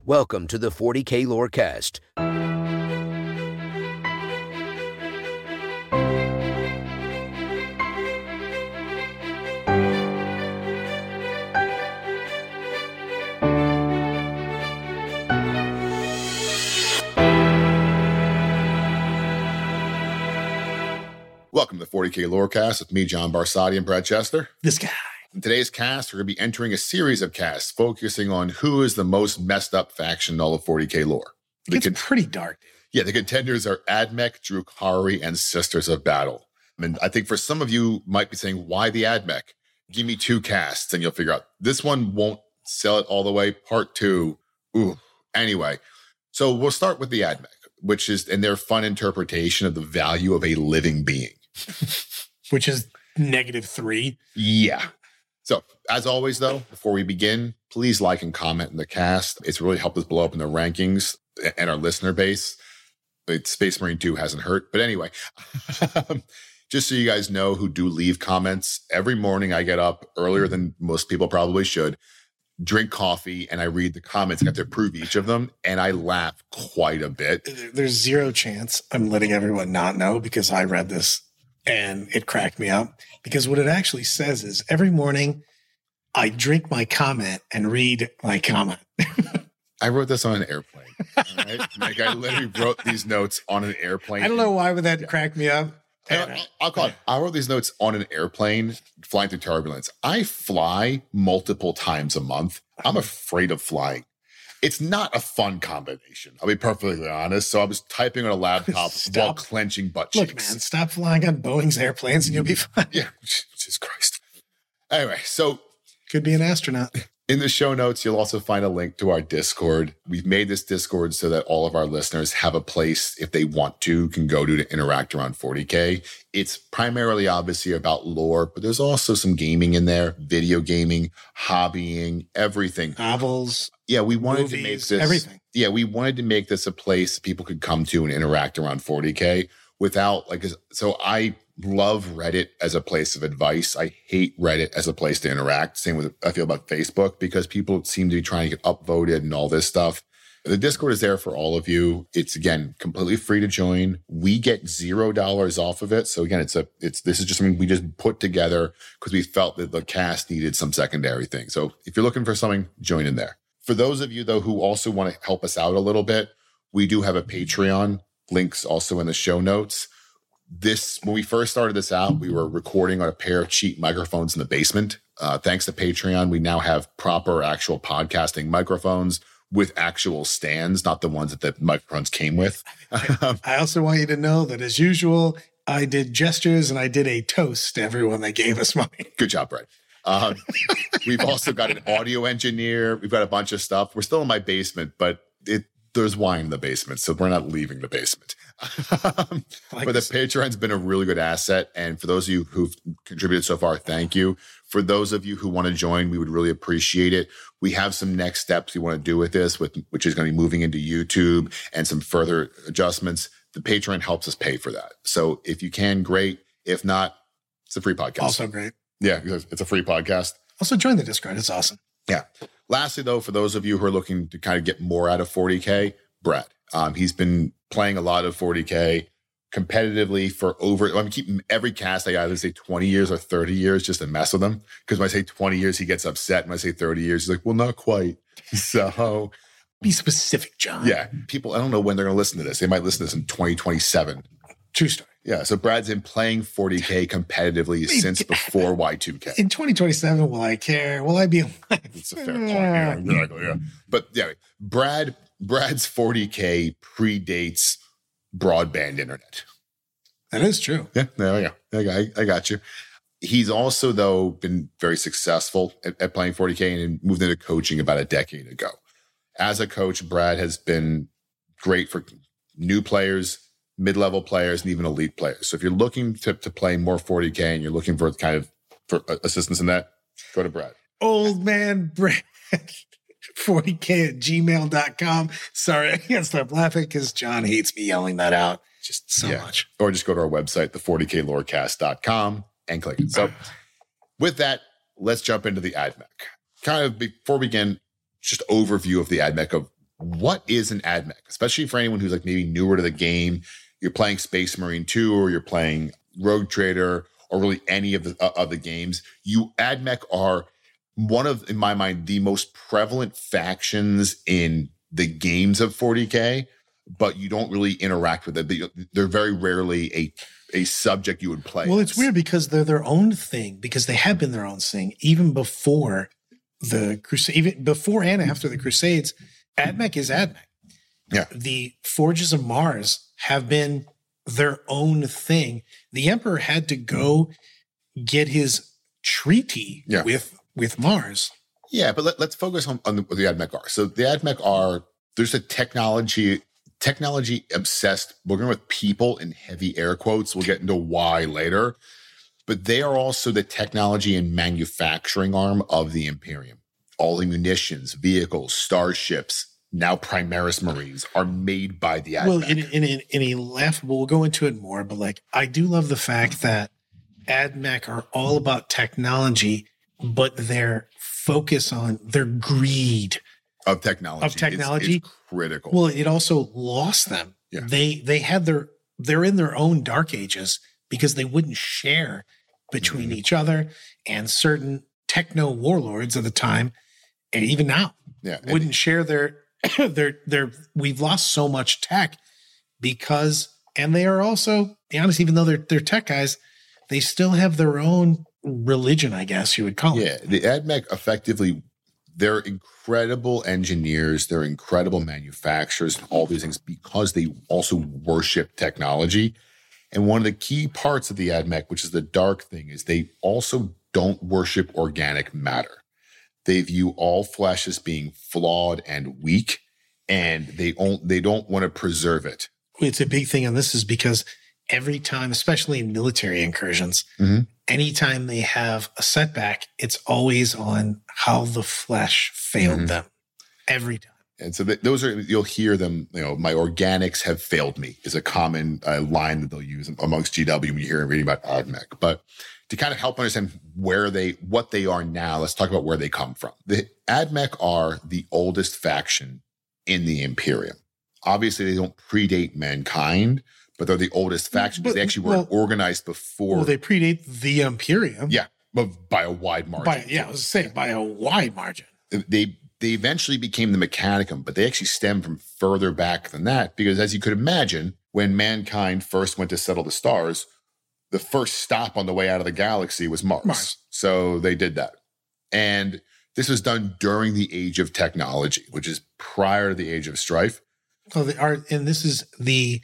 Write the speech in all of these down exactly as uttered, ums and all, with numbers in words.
Welcome to the forty K Lorecast. Welcome to the forty K Lorecast with me, John Barsati, and Brad Chester. This guy. In today's cast, we're going to be entering a series of casts focusing on who is the most messed up faction in all of forty K lore. It gets con- pretty dark. Yeah, the contenders are Admech, Drukhari, and Sisters of Battle. I mean, I think for some of you might be saying, why the Admech? Give me two casts and you'll figure out. This one won't sell it all the way. Part two, ooh. Anyway, so we'll start with the Admech, which is in their fun interpretation of the value of a living being. Which is negative three. Yeah. So, as always, though, before we begin, please like and comment in the cast. It's really helped us blow up in the rankings and our listener base. But Space Marine two hasn't hurt. But anyway, just so you guys know who do leave comments, every morning I get up earlier than most people probably should, drink coffee, and I read the comments. I have to approve each of them, and I laugh quite a bit. There's zero chance I'm letting everyone not know because I read this. And it cracked me up because what it actually says is every morning I drink my comment and read my comment. I wrote this on an airplane. All right? Like I literally wrote these notes on an airplane. I don't know why would that yeah. crack me up. I'll, I'll call it. I wrote these notes on an airplane flying through turbulence. I fly multiple times a month. I'm afraid of flying. It's not a fun combination. I'll be perfectly honest. So I was typing on a laptop while clenching butt cheeks. Look, man, stop flying on Boeing's airplanes and you'll be fine. Yeah, Jesus Christ. Anyway, so. Could be an astronaut. In the show notes, you'll also find a link to our Discord. We've made this Discord so that all of our listeners have a place, if they want to, can go to to interact around forty K. It's primarily, obviously, about lore, but there's also some gaming in there, video gaming, hobbying, everything. Novels. Yeah, we wanted movies, to make this. Everything. Yeah, we wanted to make this a place people could come to and interact around forty K without, like, so I love Reddit as a place of advice. I hate Reddit as a place to interact. Same with I feel about Facebook because people seem to be trying to get upvoted and all this stuff. The Discord is there for all of you. It's again completely free to join. We get zero dollars off of it. So again, it's a it's this is just something we just put together because we felt that the cast needed some secondary thing. So if you're looking for something, join in there. For those of you though who also want to help us out a little bit, we do have a Patreon. Links also in the show notes. This, when we first started this out, we were recording on a pair of cheap microphones in the basement. Uh, thanks to Patreon, we now have proper actual podcasting microphones with actual stands, not the ones that the microphones came with. I also want you to know that as usual, I did gestures and I did a toast to everyone that gave us money. Good job, Brett. Um, we've also got an audio engineer. We've got a bunch of stuff. We're still in my basement, but it there's wine in the basement, so we're not leaving the basement. um, like but the Patreon's been a really good asset. And for those of you who've contributed so far, thank you. For those of you who want to join, we would really appreciate it. We have some next steps we want to do with this, with which is going to be moving into YouTube and some further adjustments. The Patreon helps us pay for that. So if you can, great. If not, it's a free podcast. Also great. Yeah, because it's a free podcast. Also join the Discord. It's awesome. Yeah. Lastly, though, for those of you who are looking to kind of get more out of forty K, Brett, um, he's been playing a lot of forty K competitively for over, I'm keeping every cast, I either say twenty years or thirty years just to mess with him. Because when I say twenty years, he gets upset. When I say thirty years, he's like, well, not quite. So be specific, John. Yeah. People, I don't know when they're going to listen to this. They might listen to this in twenty twenty-seven. True story. Yeah. So Brad's been playing forty K competitively I mean, since before Y two K. In twenty twenty-seven, will I care? Will I be alive? It's a fair point. Yeah, exactly. Yeah. But yeah, Brad, Brad's forty K predates broadband internet. That is true. Yeah, there we go. I, I got you. He's also, though, been very successful at, at playing forty K and moved into coaching about a decade ago. As a coach, Brad has been great for new players, mid-level players, and even elite players. So if you're looking to, to play more forty K and you're looking for kind of for assistance in that, go to Brad. Old man Brad. forty K at gmail dot com. Sorry, I can't stop laughing because John hates me yelling that out just so yeah. much. Or just go to our website, the forty K lorecast dot com, and click it. So with that, let's jump into the Admech. Kind of before we begin, just overview of the Admech of what is an AdMech? Especially for anyone who's like maybe newer to the game, you're playing Space Marine two or you're playing Rogue Trader or really any of the uh, of the games. You AdMech are one of, in my mind, the most prevalent factions in the games of forty K, but you don't really interact with it. They're very rarely a a subject you would play. Well, it's weird because they're their own thing, because they have been their own thing even before the Crusade, even before and after the Crusades. AdMech is AdMech. Yeah. The Forges of Mars have been their own thing. The Emperor had to go get his treaty yeah. with with Mars. Yeah, but let, let's focus on, on the, what the AdMech are. So the AdMech are, there's a technology technology obsessed. We're going with people in heavy air quotes. We'll get into why later. But they are also the technology and manufacturing arm of the Imperium. All the munitions, vehicles, starships, now Primaris Marines are made by the AdMech. Well, in, in, in, in a left, we'll go into it more, but like, I do love the fact that AdMech are all about technology, but their focus on their greed of technology, of technology, is, is critical. Well, it also lost them. Yeah. They, they had their, they're in their own dark ages because they wouldn't share between mm-hmm. each other and certain techno warlords of the time. And even now, yeah, wouldn't and, share their, their, their, we've lost so much tech because, and they are also, be honest, even though they're, they're tech guys, they still have their own religion, I guess you would call yeah, it. Yeah, the AdMech effectively, they're incredible engineers, they're incredible manufacturers, and all these things because they also worship technology. And one of the key parts of the AdMech, which is the dark thing, is they also don't worship organic matter. They view all flesh as being flawed and weak, and they don't, they don't want to preserve it. It's a big thing on this is because every time, especially in military incursions, mm-hmm. anytime they have a setback, it's always on how the flesh failed mm-hmm. them. Every time. And so th- those are, you'll hear them, you know, my organics have failed me is a common uh, line that they'll use amongst G W when you hear them reading about AdMech. But to kind of help understand where they, what they are now, let's talk about where they come from. The AdMech are the oldest faction in the Imperium. Obviously, they don't predate mankind, but they're the oldest faction because they actually weren't well, organized before. Well, they predate the Imperium. Yeah, but by a wide margin. By, yeah, I was saying by a wide margin. They they eventually became the Mechanicum, but they actually stem from further back than that because, as you could imagine, when mankind first went to settle the stars, the first stop on the way out of the galaxy was Mars. Mars. So they did that. And this was done during the age of technology, which is prior to the age of strife. Oh, they are, and this is the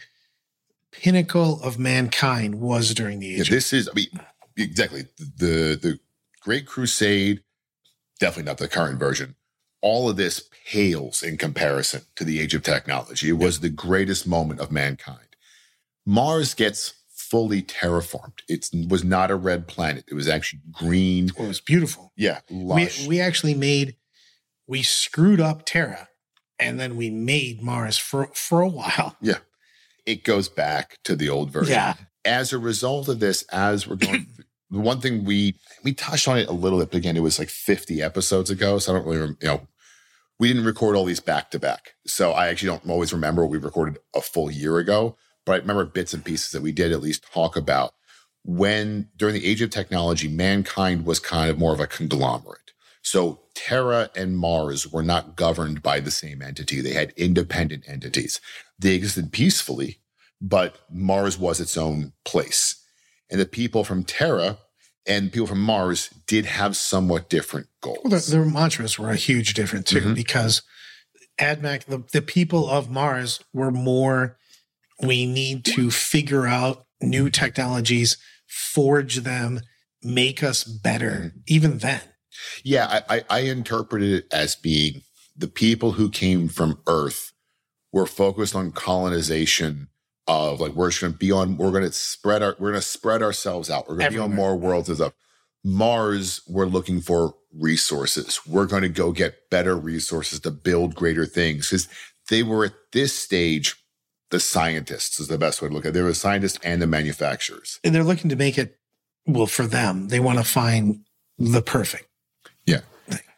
pinnacle of mankind was during the age. Yeah, this is, I mean, exactly. The, the Great Crusade, definitely not the current version. All of this pales in comparison to the age of technology. It was yeah. the greatest moment of mankind. Mars gets fully terraformed. It was not a red planet. It was actually green. Well, it was beautiful. Yeah, lush. We, we actually made, we screwed up Terra, and then we made Mars for, for a while. Yeah. It goes back to the old version. Yeah. As a result of this, as we're going through, the one thing we, we touched on it a little bit, but again, it was like fifty episodes ago. So I don't really, you know, we didn't record all these back to back. So I actually don't always remember what we recorded a full year ago, but I remember bits and pieces that we did at least talk about when during the age of technology, mankind was kind of more of a conglomerate. So Terra and Mars were not governed by the same entity. They had independent entities. They existed peacefully, but Mars was its own place. And the people from Terra and people from Mars did have somewhat different goals. Well, the, their mantras were a huge difference too, mm-hmm. because AdMech, the, the people of Mars were more, we need to figure out new technologies, forge them, make us better, mm-hmm. even then. Yeah, I, I, I interpreted it as being the people who came from Earth were focused on colonization of like, we're just going to be on, we're going to spread our, we're going to spread ourselves out. We're going to be on more worlds and stuff. Mars, we're looking for resources. We're going to go get better resources to build greater things because they were at this stage, the scientists is the best way to look at it. They were the scientists and the manufacturers. And they're looking to make it, well, for them, they want to find the perfect. Yeah. thing.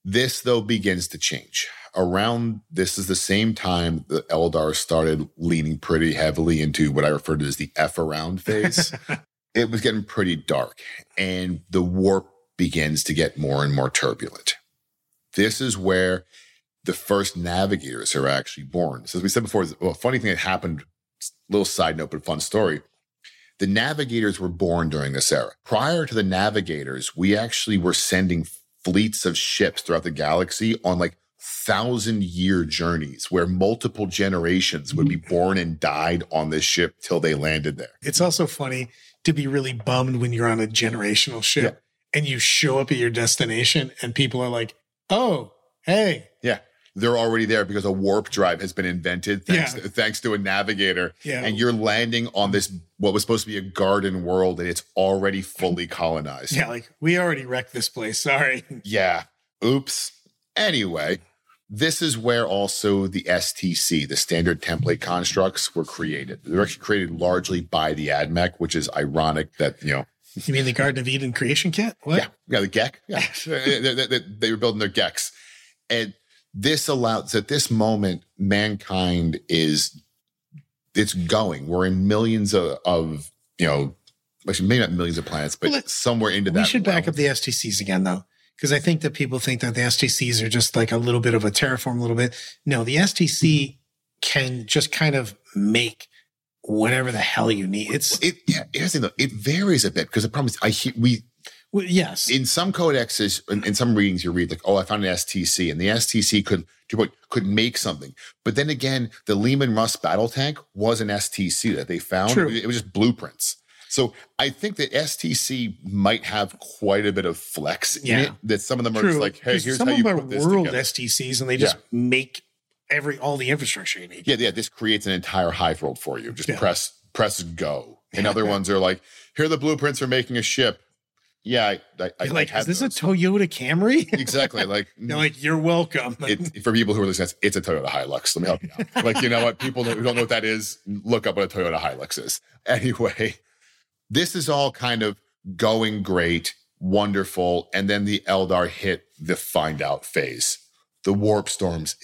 This, though, begins to change. Around this is the same time the Eldar started leaning pretty heavily into what I refer to as the F around phase. It was getting pretty dark, and the warp begins to get more and more turbulent. This is where the first navigators are actually born. So as we said before, well, a funny thing that happened, little side note, but fun story. The navigators were born during this era. Prior to the navigators, we actually were sending fleets of ships throughout the galaxy on like thousand year journeys where multiple generations would be born and died on this ship till they landed there. It's also funny to be really bummed when you're on a generational ship yeah. and you show up at your destination and people are like, oh, hey. Yeah. They're already there because a warp drive has been invented thanks, yeah. to, thanks to a navigator. Yeah. And you're landing on this, what was supposed to be a garden world, and it's already fully colonized. Yeah, like, we already wrecked this place. Sorry. Yeah. Oops. Anyway, this is where also the S T C, the standard template constructs, were created. They were actually created largely by the A D M E C, which is ironic that, you know. You mean the Garden of Eden creation kit? What? Yeah. Yeah, the G E C. Yeah. they, they, they were building their G E Cs. And this allows, at this moment, mankind is, it's going. We're in millions of, of you know, actually maybe not millions of planets, but well, somewhere into that. We should realm. back up the S T Cs again, though, because I think that people think that the S T Cs are just like a little bit of a terraform, a little bit. No, the S T C can just kind of make whatever the hell you need. It's it. Yeah, here's the thing, though. It varies a bit because the problem is I hear we. Well, yes. In some codexes, in, in some readings, you read like, "Oh, I found an S T C," and the S T C could, to what, could make something. But then again, the Leman Russ battle tank was an S T C that they found. True. It was just blueprints. So I think that S T C might have quite a bit of flex in yeah. it. That some of them are True. just like, "Hey, here's some how you of put them this are world together." S T Cs, and they just yeah. make every all the infrastructure you need. Yeah, yeah. This creates an entire hive world for you. Just yeah. press, press go. And other ones are like, "Here are the blueprints for making a ship." Yeah, I, I, I like, I is this those. a Toyota Camry? Exactly. Like, they're like, you're welcome. it, for people who are listening, it's a Toyota Hilux. Let me help you out. Like, you know what? People who don't know what that is, look up what a Toyota Hilux is. Anyway, this is all kind of going great, wonderful, and then the Eldar hit the find out phase. The warp storms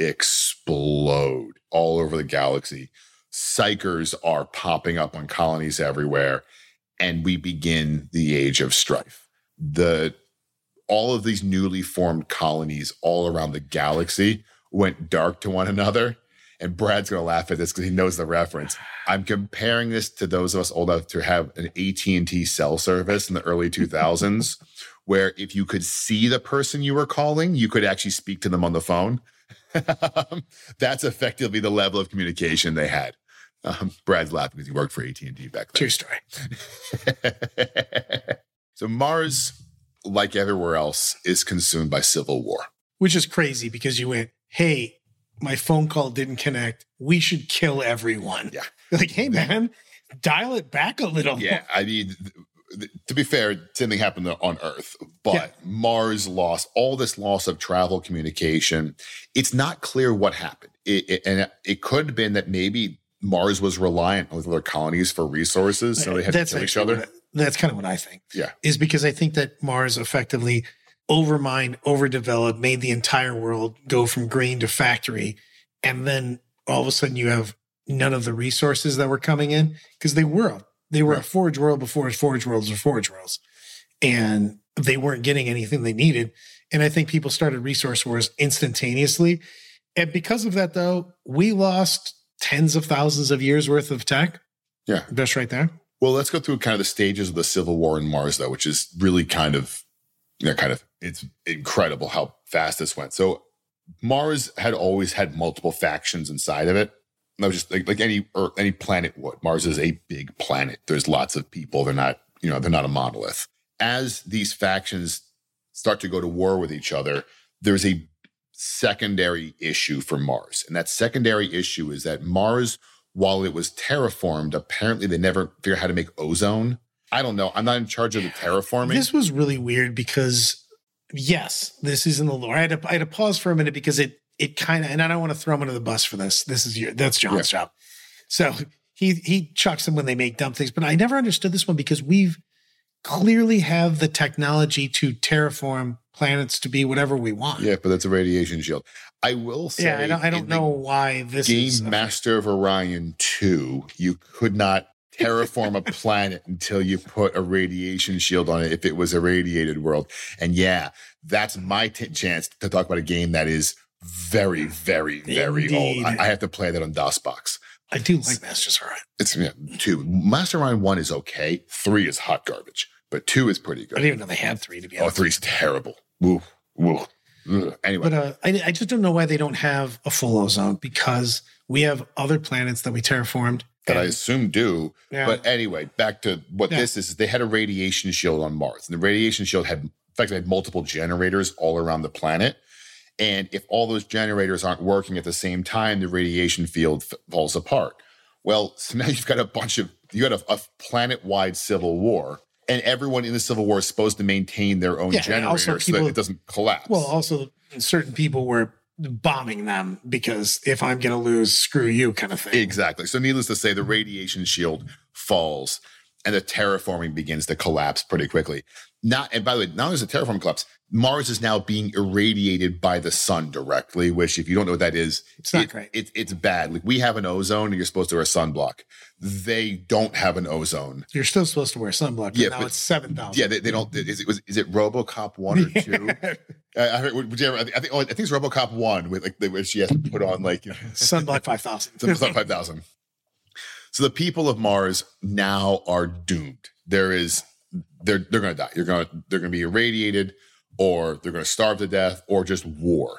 explode all over the galaxy. Psychers are popping up on colonies everywhere, and we begin the age of strife. The all of these newly formed colonies all around the galaxy went dark to one another. And Brad's going to laugh at this because he knows the reference. I'm comparing this to those of us old enough to have an A T and T cell service in the early two thousands, where if you could see the person you were calling, you could actually speak to them on the phone. That's effectively the level of communication they had. Um, Brad's laughing because he worked for A T and T back then. True story. So Mars, like everywhere else, is consumed by civil war. Which is crazy because you went, hey, my phone call didn't connect. We should kill everyone. Yeah. Like, hey, man, dial it back a little. Yeah. I mean, to be fair, same thing happened on Earth, but yeah. Mars lost all this loss of travel communication. It's not clear what happened. It, it, and it could have been that maybe Mars was reliant on other colonies for resources, so they had That's to kill each other. What, that's kind of what I think. Yeah. Is because I think that Mars effectively overmined, overdeveloped, made the entire world go from green to factory. And then all of a sudden you have none of the resources that were coming in because they were, they were right. a forge world before forge worlds were forge worlds. And they weren't getting anything they needed. And I think people started resource wars instantaneously. And because of that, though, we lost tens of thousands of years worth of tech. Yeah. That's right there. Well, let's go through kind of the stages of the Civil War in Mars, though, which is really kind of, you know, kind of, it's incredible how fast this went. So Mars had always had multiple factions inside of it. That was just like, like any Earth, any planet would. Mars is a big planet. There's lots of people. They're not, you know, they're not a monolith. As these factions start to go to war with each other, there's a secondary issue for Mars. And that secondary issue is that Mars, while it was terraformed, apparently they never figured out how to make ozone. I don't know. I'm not in charge of the terraforming. This was really weird because, yes, this is in the lore. I had to, I had to pause for a minute because it it kind of, and I don't want to throw him under the bus for this. This is your, that's John's yeah. job. So he he chucks them when they make dumb things. But I never understood this one because we've, clearly have the technology to terraform planets to be whatever we want. Yeah, but that's a radiation shield. I will say, yeah, I don't, I don't know why this game is. Game Master of Orion two, you could not terraform a planet until you put a radiation shield on it if it was a radiated world. And yeah, that's my t- chance to talk about a game that is very, very, very Indeed. old. I, I have to play that on DOSBox. I do like Masters of Orion. It's yeah, two. Master of Orion one is okay. Three is hot garbage, but two is pretty good. I didn't even know they had three, to be Oh, honest. three's terrible. Woo, woo. Ugh. Anyway. But uh, I, I just don't know why they don't have a full ozone, because we have other planets that we terraformed. That I and- assume do. Yeah. But anyway, back to what Yeah. this is, is. They had a radiation shield on Mars. And the radiation shield had, in fact, they had multiple generators all around the planet. And if all those generators aren't working at the same time, the radiation field f- falls apart. Well, so now you've got a bunch of, you got a, a planet-wide civil war. And everyone in the Civil War is supposed to maintain their own Yeah, and generator also so people- that it doesn't collapse. Well, also certain people were bombing them because if I'm going to lose, screw you kind of thing. Exactly. So needless to say, the radiation shield falls and the terraforming begins to collapse pretty quickly. Not, and by the way, not only is the terraforming collapse, Mars is now being irradiated by the sun directly, which if you don't know what that is, It's not it- great. It, it's bad. Like we have an ozone and you're supposed to wear a sunblock. They don't have an ozone. You're still supposed to wear sunblock, but Yeah, now but- it's seven thousand. Yeah, they, they don't. Is it, was, is it RoboCop one or two? I, I heard, whichever, I think, I think, oh, I think it's RoboCop one with like, where she has to put on like, you know, Sunblock five thousand. five thousand. So the people of Mars now are doomed. There is, they're they're going to die. You're going to they're going to be irradiated, or they're going to starve to death, or just war.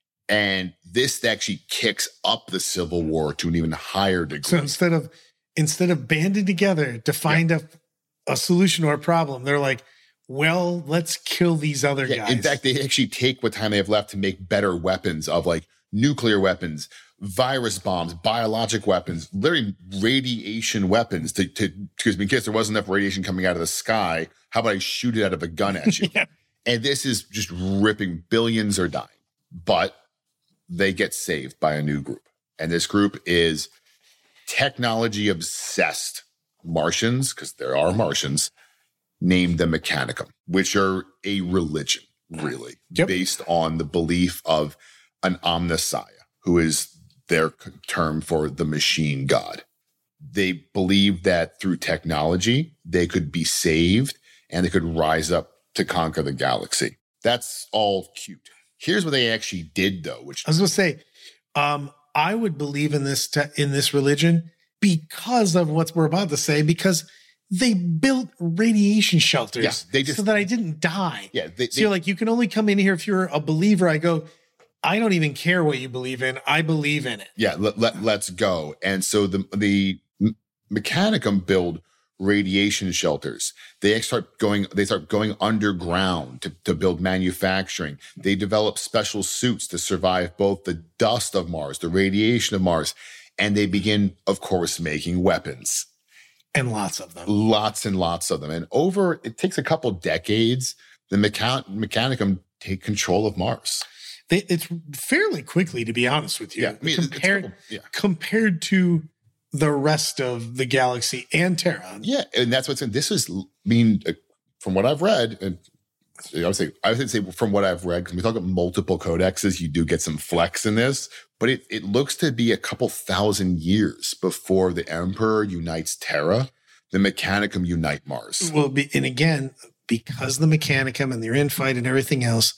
And this actually kicks up the Civil War to an even higher degree. So instead of instead of banding together to find a a solution or a problem, they're like, well, let's kill these other Yeah, guys. in fact, they actually take what time they have left to make better weapons of like nuclear weapons, virus bombs, biologic weapons, literally radiation weapons to, to, because in case there wasn't enough radiation coming out of the sky, how about I shoot it out of a gun at you? Yeah. And this is just ripping. Billions are dying, but they get saved by a new group. And this group is technology obsessed Martians, because there are Martians, named the Mechanicum, which are a religion, really, Yep. based on the belief of an Omnissiah, who is their c- term for the machine god. They believe that through technology, they could be saved and they could rise up to conquer the galaxy. That's all cute. Here's what they actually did, though, which I was going to say, um, I would believe in this te- in this religion because of what we're about to say, because they built radiation shelters Yeah, they just- so that I didn't die. yeah, they, So they- you're like, you can only come in here if you're a believer. I go, I don't even care what you believe in. I believe in it. yeah, let, let, let's go. And so the the Mechanicum build radiation shelters. They start going, they start going underground to, to build manufacturing. They develop special suits to survive both the dust of Mars, the radiation of Mars, and they begin, of course, making weapons. And lots of them. Lots and lots of them. And over, it takes a couple decades, the Mechan- Mechanicum take control of Mars. They, it's fairly quickly, to be honest with you, Yeah, I mean, it's- it's compared, couple- yeah. compared to the rest of the galaxy and Terra. Yeah, and that's what's in this is. I mean, uh, from what I've read, and I would say I would say from what I've read, because we talk about multiple codexes, you do get some flex in this, but it it looks to be a couple thousand years before the Emperor unites Terra, the Mechanicum unite Mars. Well, be, and again, because the Mechanicum and their infight and everything else,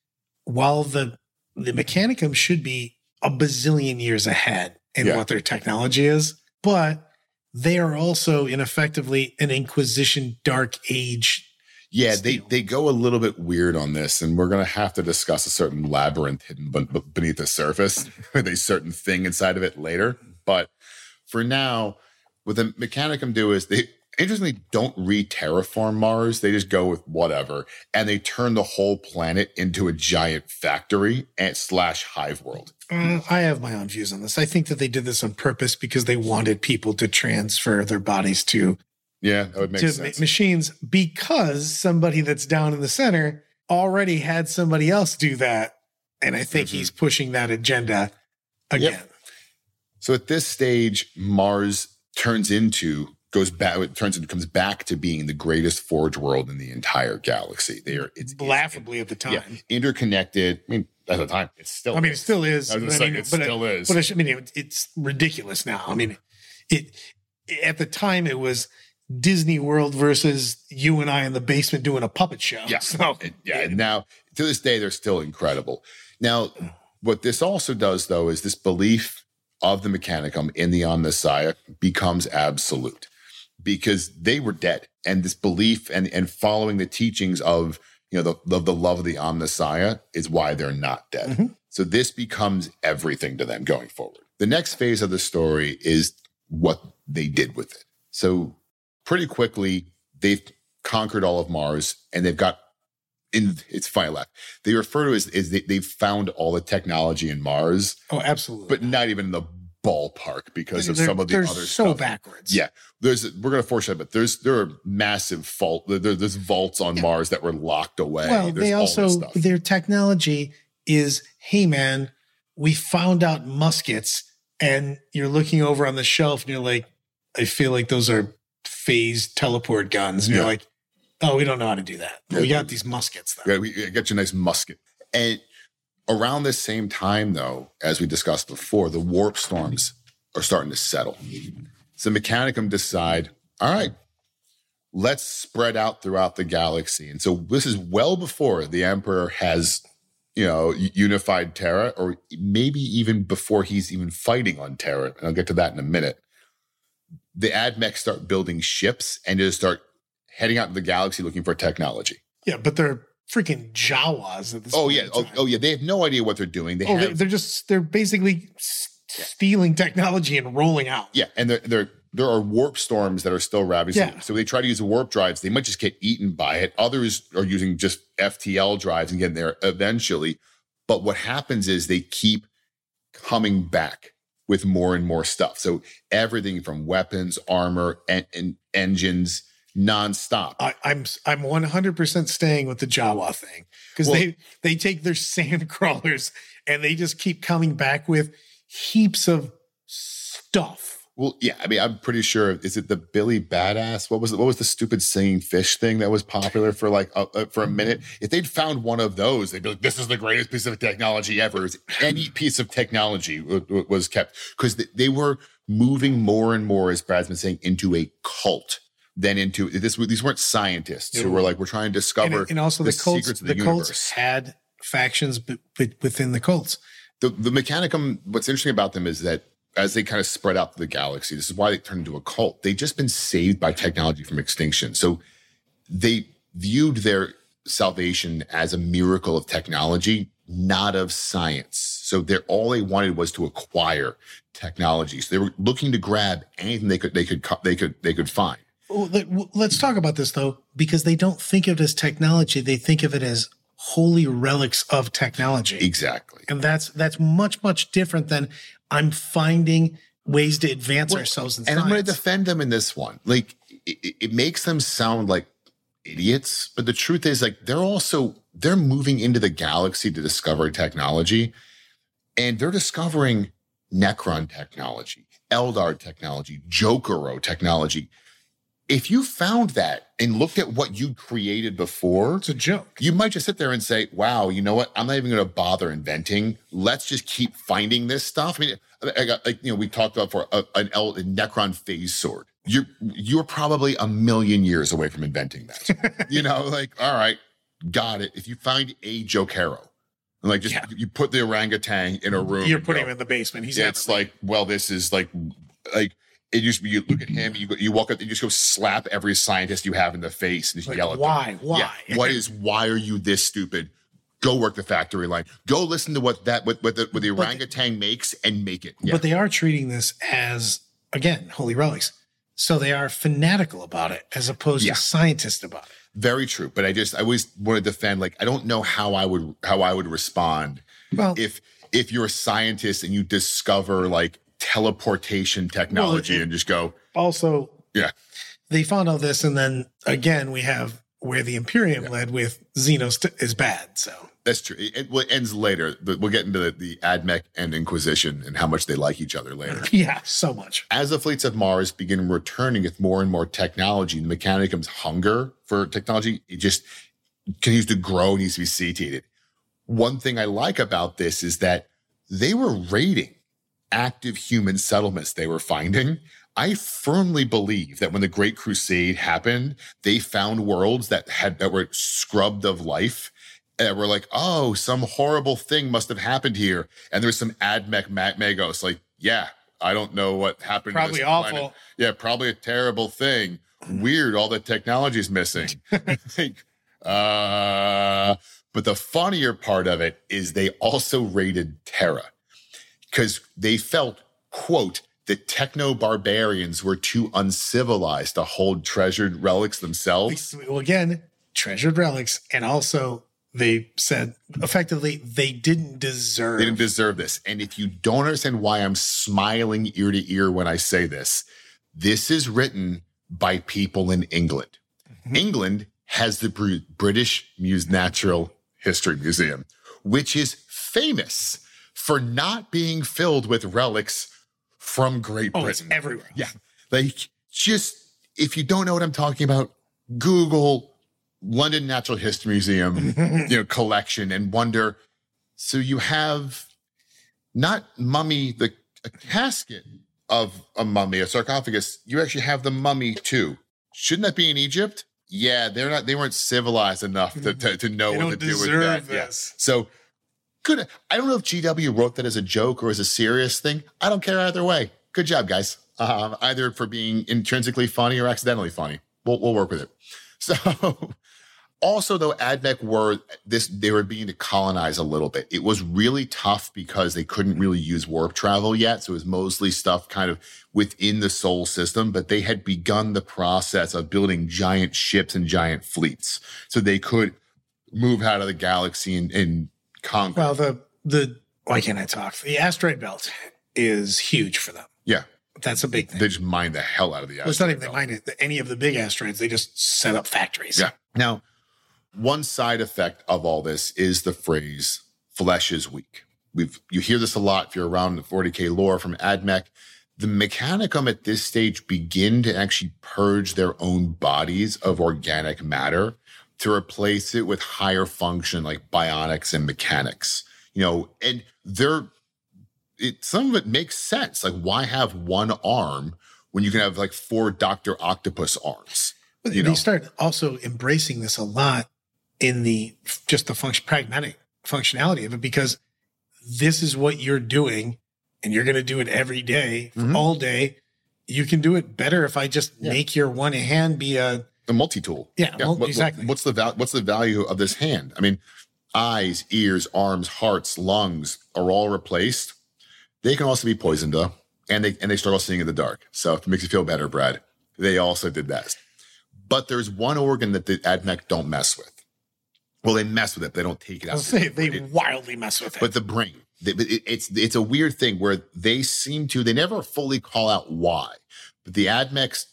while the the Mechanicum should be a bazillion years ahead in Yeah. what their technology is, but they are also in effectively an Inquisition Dark Age. Yeah, they Steel. they go a little bit weird on this, and we're going to have to discuss a certain labyrinth hidden b- b- beneath the surface with a certain thing inside of it later. But for now, what the Mechanicum do is they interestingly don't re-terraform Mars. They just go with whatever, and they turn the whole planet into a giant factory and slash hive world. Uh, I have my own views on this. I think that they did this on purpose because they wanted people to transfer their bodies to Yeah, that would make to sense. ma- machines, because somebody that's down in the center already had somebody else do that. And I think Mhm. he's pushing that agenda again. So at this stage, Mars turns into goes back. It turns into comes back to being the greatest forge world in the entire galaxy. They are it's laughably it's, at the time, yeah, interconnected. I mean, at the time, it's still. I mean, is. it still is. I was I just mean, saying, it but still it, is. But it, I mean, it, it's ridiculous now. I mean, it at the time it was Disney World versus you and I in the basement doing a puppet show. Yeah, so, and, yeah. And now to this day, they're still incredible. Now, what this also does, though, is this belief of the Mechanicum in the Omnissiah becomes absolute, because they were dead, and this belief and and following the teachings of you know the the, the love of the Omnissiah is why they're not dead. Mm-hmm. So this becomes everything to them going forward. The next phase of the story is what they did with it. So pretty quickly, they've conquered all of Mars, and they've got in it's funny left. They refer to it as, as they, they've found all the technology in Mars. Oh, absolutely. But not even in the ballpark because they're, of some of the they're other so stuff. backwards. Yeah. There's we're gonna foreshadow, but there's there are massive fault there, there's vaults on yeah. Mars that were locked away. Well, there's they also their technology is, hey man, we found out muskets, and you're looking over on the shelf and you're like, I feel like those are phased teleport guns. And yeah. you're like, oh, we don't know how to do that. Yeah, we got these muskets, though. Yeah, we got you a nice musket. And around the same time, though, as we discussed before, the warp storms are starting to settle. So Mechanicum decide, all right, let's spread out throughout the galaxy. And so this is well before the Emperor has, you know, unified Terra, or maybe even before he's even fighting on Terra. And I'll get to that in a minute. The Admech start building ships and just start heading out to the galaxy looking for technology. Yeah, but they're freaking Jawas at this oh point. Yeah. Oh, oh yeah. They have no idea what they're doing. They oh, have, they're just they're basically yeah. stealing technology and rolling out. Yeah, and there there there are warp storms that are still ravaging. Yeah. So they try to use the warp drives. They might just get eaten by it. Others are using just F T L drives and getting there eventually. But what happens is they keep coming back with more and more stuff. So everything from weapons, armor, and, and engines. Nonstop. I, I'm I'm one hundred percent staying with the Jawa thing, because well, they they take their sand crawlers and they just keep coming back with heaps of stuff. Well, yeah, I mean, I'm pretty sure. Is it the Billy Badass? What was it? What was the stupid singing fish thing that was popular for like uh, uh, for a minute? If they'd found one of those, they'd be like, "This is the greatest piece of technology ever." Any piece of technology w- w- was kept, because th- they were moving more and more, as Brad's been saying, into a cult. Then into this, these weren't scientists who were like, we're trying to discover and, and also the, the cults. secrets of the, the cults universe. Had factions b- b- within the cults. The the Mechanicum. What's interesting about them is that as they kind of spread out to the galaxy, this is why they turned into a cult. They've just been saved by technology from extinction, so they viewed their salvation as a miracle of technology, not of science. So they're all they wanted was to acquire technology. So they were looking to grab anything they could they could they could they could find. Let's talk about this, though, because they don't think of it as technology. They think of it as holy relics of technology. Exactly. And that's that's much, much different than I'm finding ways to advance well, ourselves in and science. I'm going to defend them in this one. Like, it, it makes them sound like idiots, but the truth is, like, they're also, they're moving into the galaxy to discover technology, and they're discovering Necron technology, Eldar technology, Jokero technology. If you found that and looked at what you created before, it's a joke. You might just sit there and say, wow, you know what? I'm not even going to bother inventing. Let's just keep finding this stuff. I mean, I got, like, you know, we talked about for a, an El, a Necron phase sword. You're, you're probably a million years away from inventing that. You know, like, all right, got it. If you find a Jokero, like, just yeah. you put the orangutan in a room. You're putting go, him in the basement. He's yeah, it's like, well, this is like, like, it just, you look at him, you go, you walk up, you just go slap every scientist you have in the face and just like, yell at why? them. Why? Why? Yeah. What is? Why are you this stupid? Go work the factory line. Go listen to what that what, what the, what the orangutan makes and make it. Yeah. But they are treating this as, again, holy relics. So they are fanatical about it as opposed yeah. to scientists about it. Very true. But I just I always want to defend. Like, I don't know how I would how I would respond well, if if you're a scientist and you discover like teleportation technology well, it, it, and just go also yeah they found all this, and then again we have where the Imperium yeah. led with Xenos t- is bad. So that's true. It, it ends later, but we'll get into the, the AdMech and Inquisition and how much they like each other later. Yeah, so much. As the fleets of Mars begin returning with more and more technology, the Mechanicum's hunger for technology, it just continues to grow, needs to be satiated. One thing I like about this is that they were raiding active human settlements they were finding. I firmly believe that when the Great Crusade happened, they found worlds that had that were scrubbed of life, and were like, oh, some horrible thing must have happened here. And there's some AdMech Magos, like, yeah, I don't know what happened. Probably to this awful. planet. Yeah, probably a terrible thing. Weird, all the technology's missing. like, uh, but the funnier part of it is they also raided Terra because they felt, quote, the techno-barbarians were too uncivilized to hold treasured relics themselves. Well, again, treasured relics. And also they said effectively they didn't deserve. They didn't deserve this. And if you don't understand why I'm smiling ear to ear when I say this, this is written by people in England. Mm-hmm. England has the Br- British Muse Natural History Museum, which is famous for not being filled with relics from Great Britain. Oh, it's everywhere. Yeah. Like, just, if you don't know what I'm talking about, Google London Natural History Museum, you know, collection and wonder, so you have not mummy, the a casket of a mummy, a sarcophagus, you actually have the mummy too. Shouldn't that be in Egypt? Yeah, they're not, they weren't civilized enough to, to, to know they what to do with that. This. Yeah. So, good. I don't know if G W wrote that as a joke or as a serious thing. I don't care either way. Good job, guys. Um, either for being intrinsically funny or accidentally funny. We'll, we'll work with it. So, also though, AdMech were this, they were beginning to colonize a little bit. It was really tough because they couldn't really use warp travel yet. So it was mostly stuff kind of within the Sol system, but they had begun the process of building giant ships and giant fleets. So they could move out of the galaxy and, and conquer. Well, the, the, why can't I talk? The asteroid belt is huge for them. Yeah. That's a big thing. They just mine the hell out of the asteroid well, it's not even belt. they mine it. Any of the big asteroids, they just set up factories. Yeah. Now, one side effect of all this is the phrase flesh is weak. We've, you hear this a lot if you're around the forty K lore from AdMech. The Mechanicum at this stage begin to actually purge their own bodies of organic matter to replace it with higher function like bionics and mechanics. You know, and they're, it, some of it makes sense. Like, why have one arm when you can have like four Doctor Octopus arms? But you they know? start also embracing this a lot in the just the function pragmatic functionality of it, because this is what you're doing and you're going to do it every day, Mm-hmm. all day. You can do it better if I just yeah. make your one hand be a a multi-tool. Yeah, yeah. Well, what, exactly. What, what's the val- What's the value of this hand? I mean, eyes, ears, arms, hearts, lungs are all replaced. They can also be poisoned though, and they and they struggle seeing in the dark. So if it makes you feel better, Brad, they also did that. But there's one organ that the AdMech don't mess with. Well, they mess with it. They don't take it out. I'll say they it, wildly mess with it. But the brain, it, it, it's it's a weird thing where they seem to, they never fully call out why. But the AdMechs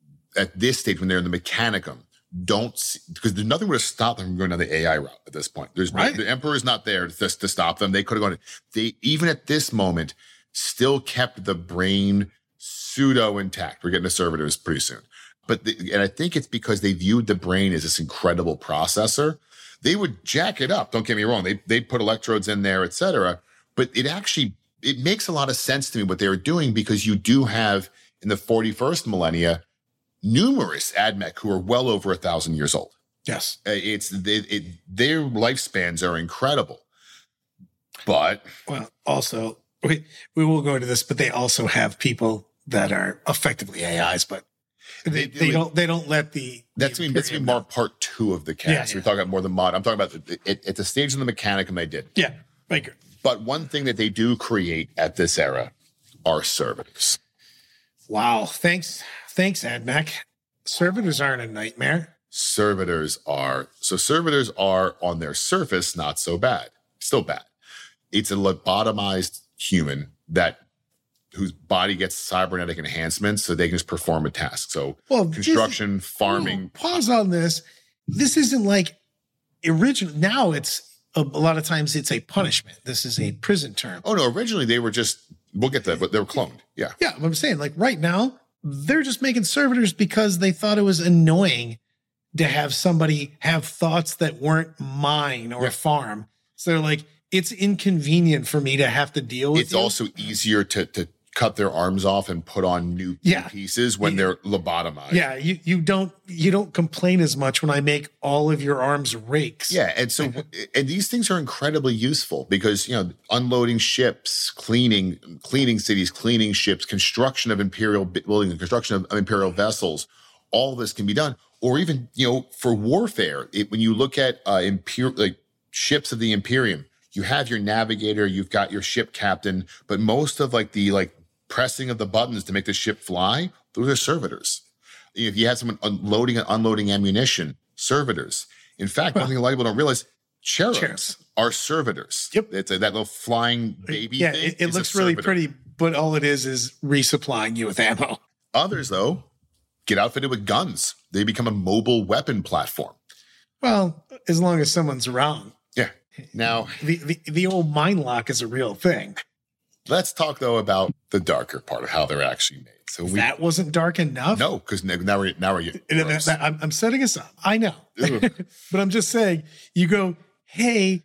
at this stage, when they're in the Mechanicum, don't see, because there's nothing would have stopped them from going down the A I route at this point. There's right. no, the Emperor is not there to, to stop them. They could have gone. They even at this moment still kept the brain pseudo intact. We're getting to servitors pretty soon. But the, and I think it's because they viewed the brain as this incredible processor. They would jack it up. Don't get me wrong. They they put electrodes in there, et cetera. But it actually, it makes a lot of sense to me what they were doing, because you do have in the forty-first millennia, numerous AdMech who are well over a thousand years old. Yes. It's it, it, their lifespans are incredible. But well, also we, we will go into this, but they also have people that are effectively A Is, but They, they, they don't. They don't let the. That's the me. That's me. More part two of the cast. Yeah, yeah. We're talking about more the mod. I'm talking about the, it, at the stage of the Mechanicum they did. Yeah, I agree. But one thing that they do create at this era are servitors. Wow! Thanks, thanks, AdMech. Servitors aren't a nightmare. Servitors are so. Servitors are on their surface not so bad. Still bad. It's a lobotomized human that. Whose body gets cybernetic enhancements so they can just perform a task. So well, construction, this, farming. Oh, pause on this. this isn't like original. Now it's a, a lot of times it's a punishment. This is a prison term. Oh no, originally they were just, we'll get that, but they were cloned. Yeah. Yeah. What I'm saying, like right now, they're just making servitors because they thought it was annoying to have somebody have thoughts that weren't mine or Yeah. farm. So they're like, it's inconvenient for me to have to deal with It's you. also easier to to cut their arms off and put on new Yeah. pieces when Yeah. they're lobotomized. Yeah, you, you don't you don't complain as much when I make all of your arms rakes. Yeah, and so and these things are incredibly useful because, you know, unloading ships, cleaning cleaning cities, cleaning ships, construction of imperial building, the construction of, of imperial vessels, all this can be done. Or even, you know, for warfare, it, when you look at uh, imperial like ships of the Imperium, you have your navigator, you've got your ship captain, but most of like the like pressing of the buttons to make the ship fly, those are servitors. If you have someone unloading and unloading ammunition, servitors. In fact, one thing a lot of people don't realize, cherubs, Cherubs. are servitors. Yep. It's a, that little flying baby Yeah, thing. it, it is a looks really servitor. pretty, but all it is is resupplying you with ammo. Others, though, get outfitted with guns. They become a mobile weapon platform. Well, as long as someone's around. Yeah. Now, The, the, the old mine lock is a real thing. let's talk, though, about the darker part of how they're actually made. So we that wasn't dark enough. no, because now we're now we're getting And that- gross. that- I'm, I'm setting us up. I know. Ugh. But I'm just saying, you go, hey,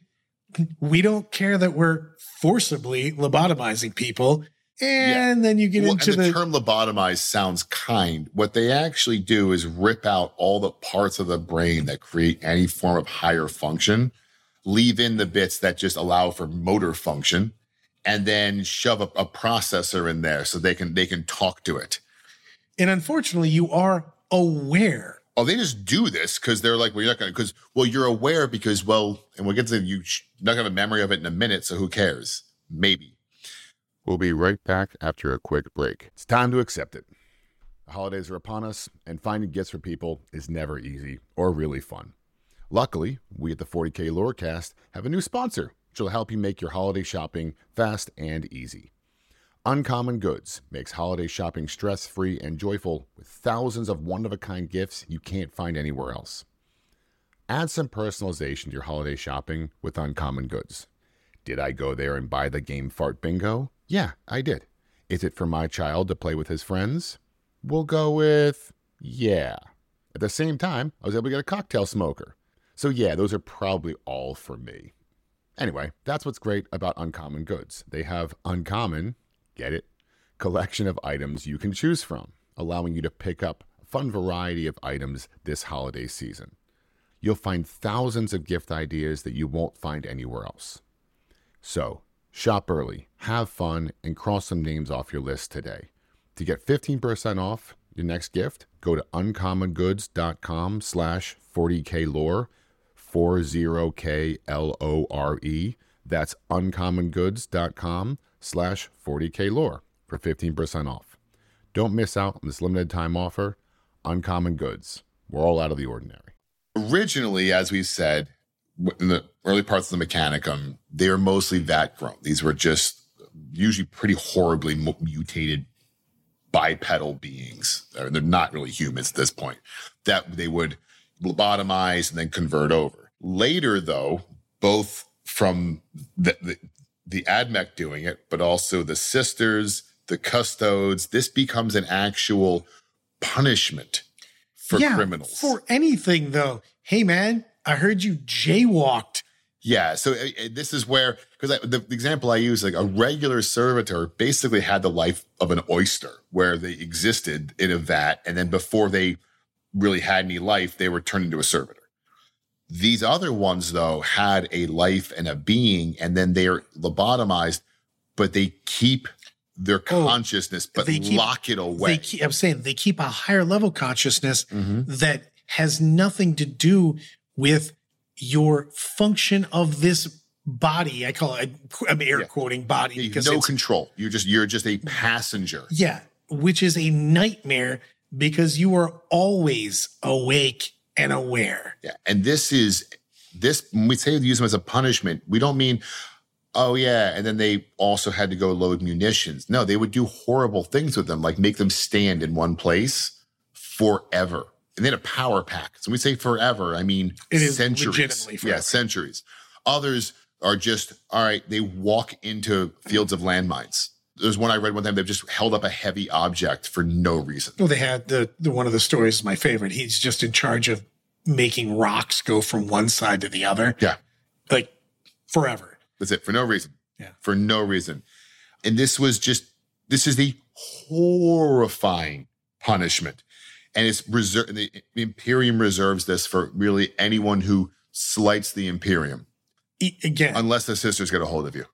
we don't care that we're forcibly lobotomizing people. And then you get Well, into and the, the, term lobotomize sounds kind. What they actually do is rip out all the parts of the brain that create any form of higher function, leave in the bits that just allow for motor function, and then shove a, a processor in there so they can they can talk to it. and unfortunately, you are aware. Oh, they just do this because they're like, well, you're not going to, because, well, you're aware because, well, and we'll get to you, sh- not going to have a memory of it in a minute, so who cares? Maybe. We'll be right back after a quick break. It's time to accept it. The holidays are upon us, and finding gifts for people is never easy or really fun. Luckily, we at the forty K Lorecast have a new sponsor, which will help you make your holiday shopping fast and easy. Uncommon Goods makes holiday shopping stress-free and joyful with thousands of one-of-a-kind gifts you can't find anywhere else. Add some personalization to your holiday shopping with Uncommon Goods. Did I go there and buy the game Fart Bingo? Yeah, I did. Is it for my child to play with his friends? We'll go with yeah. At the same time, I was able to get a cocktail smoker. So yeah, those are probably all for me. Anyway, that's what's great about Uncommon Goods. They have uncommon, get it, collection of items you can choose from, allowing you to pick up a fun variety of items this holiday season. You'll find thousands of gift ideas that you won't find anywhere else. So, shop early, have fun, and cross some names off your list today. To get fifteen percent off your next gift, go to uncommongoods.com slash 40klore, 40K-L-O-R-E. That's uncommongoods.com slash 40klore for fifteen percent off. Don't miss out on this limited time offer. Uncommon Goods. We're all out of the ordinary. Originally, as we said, in the early parts of the Mechanicum, they were mostly vat grown. These were just usually pretty horribly mutated bipedal beings. They're not really humans at this point, that they would lobotomize and then convert over. Later, though, both from the, the, the AdMech doing it, but also the sisters, the custodes, this becomes an actual punishment for yeah, criminals. For anything, though. Hey, man, I heard you jaywalked. Yeah, so uh, this is where, because the, the example I use, like a regular servitor basically had the life of an oyster where they existed in a vat, and then before they really had any life, they were turned into a servitor. These other ones, though, had a life and a being, and then they're lobotomized, but they keep their Oh, consciousness, but they keep- lock it away. They keep, I'm saying they keep a higher level consciousness Mhm. that has nothing to do with your function of this body. I call it, I'm air Yeah. quoting body You have because no it's, control. You're just you're just a passenger. yeah, which is a nightmare because you are always awake and aware. Yeah. And this is this when we say use them as a punishment, we don't mean, oh yeah, and then they also had to go load munitions. No, they would do horrible things with them, like make them stand in one place forever. and they had a power pack. So when we say forever, I mean It is centuries. legitimately forever. Yeah, centuries. Others are just, all right, they walk into fields of landmines. There's one I read one time, they've just held up a heavy object for no reason. Well, they had the, the one of the stories is my favorite. He's just in charge of making rocks go from one side to the other. Yeah. Like forever. That's it, for no reason. Yeah. For no reason. And this was just, this is the horrifying punishment. And it's reserved, the Imperium reserves this for really anyone who slights the Imperium. E- again. Unless the sisters get a hold of you.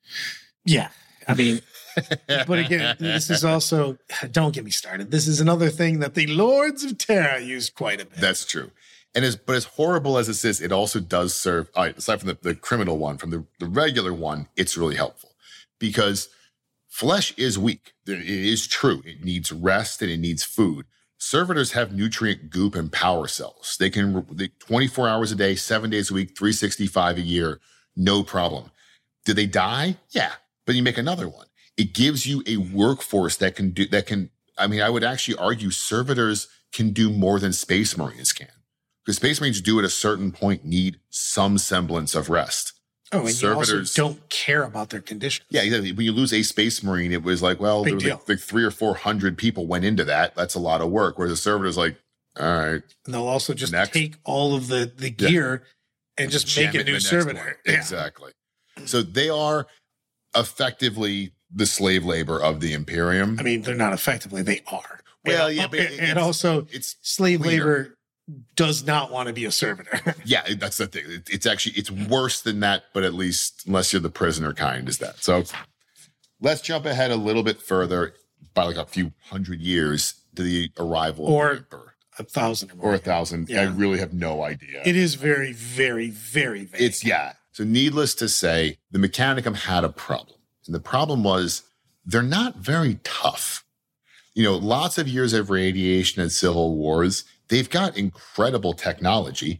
Yeah. I mean, but again, this is also, don't get me started. This is another thing that the Lords of Terra used quite a bit. That's true. And as, but as horrible as this is, it also does serve, all right, aside from the, the criminal one, from the, the regular one, it's really helpful. Because flesh is weak. It is true. It needs rest and it needs food. Servitors have nutrient goop and power cells. They can, they, twenty-four hours a day, seven days a week, three sixty-five a year, no problem. Do they die? Yeah. But you make another one. It gives you a workforce that can do, that can, I mean, I would actually argue servitors can do more than Space Marines can. Because Space Marines do at a certain point need some semblance of rest. Oh, and servitors you also don't care about their condition. Yeah, exactly. When you lose a Space Marine, it was like, well, Big there was deal. like, like three or four hundred people went into that. That's a lot of work. Whereas a servitor's like, all right. And they'll also just Next. take all of the, the gear and just jam make it a in the new next servitor. one. Yeah. Exactly. So they are effectively the slave labor of the Imperium. I mean, they're not effectively, they are. Well, and, yeah, but and, it's- and also it's slave cleaner. labor does not want to be a servitor. Yeah, that's the thing. It- It's actually, it's worse than that, but at least unless you're the prisoner kind is that. So let's jump ahead a little bit further by like a few hundred years to the arrival Or- of the Emperor. A thousand or more. Or a thousand. Yeah. I really have no idea. It is very, very, very vague. It's, yeah. So needless to say, the Mechanicum had a problem. And the problem was they're not very tough. You know, lots of years of radiation and civil wars, they've got incredible technology,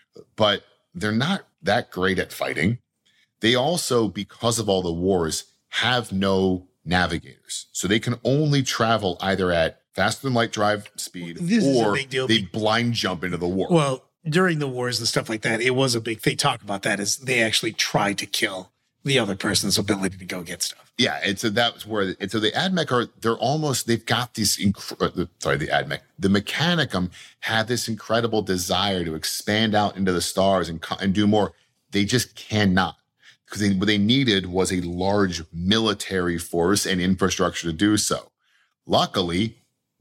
but they're not that great at fighting. They also, because of all the wars, have no navigators. So they can only travel either at faster than light drive speed This is a or big deal they be- blind jump into the war. Well, during the wars and stuff like that, it was a big, they talk about that as they actually tried to kill the other person's ability to go get stuff. Yeah, and so that's where, and so the AdMech are, they're almost, they've got these, inc- sorry, the AdMech, the Mechanicum had this incredible desire to expand out into the stars and, co- and do more. They just cannot, because they, what they needed was a large military force and infrastructure to do so. Luckily,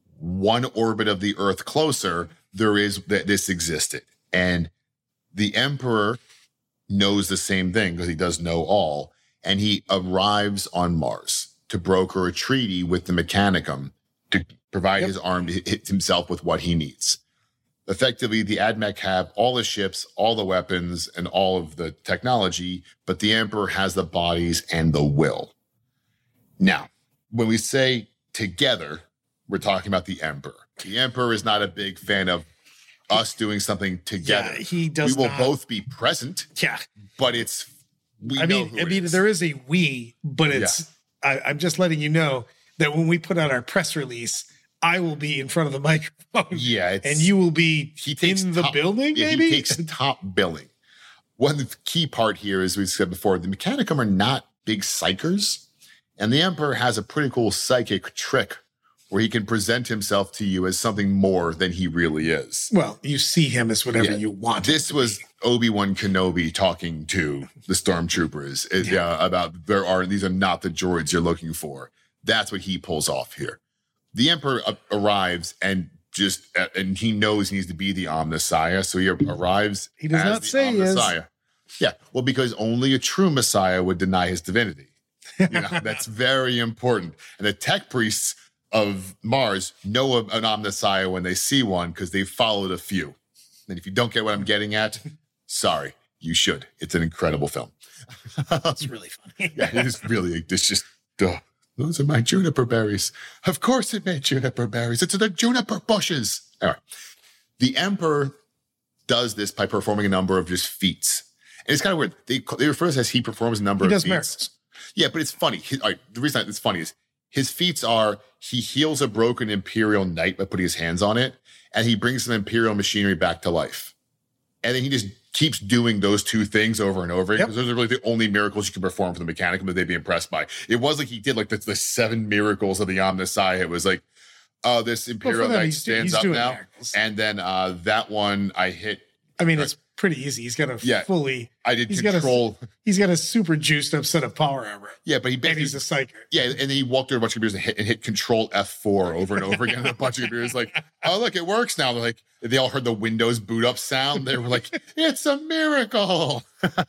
one orbit of the Earth closer, there is that this existed. And the Emperor knows the same thing because he does know all. And he arrives on Mars to broker a treaty with the Mechanicum to provide Yep. his arm to hit himself with what he needs. Effectively, the AdMech have all the ships, all the weapons, and all of the technology, but the Emperor has the bodies and the will. Now, when we say together, we're talking about the Emperor. The Emperor is not a big fan of us doing something together. Yeah, he does we will not- both be present, Yeah. but it's we I know mean, who I it mean, is. there is a we, but it's, I, I'm just letting you know that when we put out our press release, I will be in front of the microphone. Yeah, it's, And you will be he takes in the top- building, yeah, maybe? He takes top billing. One key part here, as we said before, the Mechanicum are not big psychers, and the Emperor has a pretty cool psychic trick where he can present himself to you as something more than he really is. Well, you see him as whatever Yeah. you want. him This to was be. Obi-Wan Kenobi talking to the stormtroopers uh, yeah, about there are these are not the droids you're looking for. That's what he pulls off here. The Emperor uh, arrives and just uh, and he knows he needs to be the Omnissiah, so he arrives. He does as not the say he is. Omnissiah. Yeah, well, because only a true Messiah would deny his divinity. You know, that's very important. And the tech priests of Mars know of an Omnissiah when they see one because they've followed a few. And if you don't get what I'm getting at, sorry, you should. It's an incredible film. It's really funny. Yeah, it is really, it's just, duh. Those are my juniper berries. Of course it made juniper berries. It's the juniper bushes. All right. The Emperor does this by performing a number of just feats. And it's kind of weird. They, they refer to this as he performs a number He of does feats. miracles. Yeah, but it's funny. He, all right, the reason it's funny is His feats are he heals a broken Imperial knight by putting his hands on it, and he brings some Imperial machinery back to life. And then he just keeps doing those two things over and over because yep. those are really the only miracles you can perform for the Mechanicum that they'd be impressed by. It was like he did like the, the seven miracles of the Omnissiah. It was like, oh, this Imperial well, knight stands up now. Miracles. And then uh, that one I hit. I mean, it's pretty easy. He's got a yeah, fully. I did he's control. Got a, he's got a super juiced up set of power armor. Yeah, but he and he's a psyker. Yeah, and then he walked through a bunch of computers and hit, and hit Control F four over and over again. And a bunch of computers like, oh look, it works now. They're like, they all heard the Windows boot up sound. They were like, it's a miracle.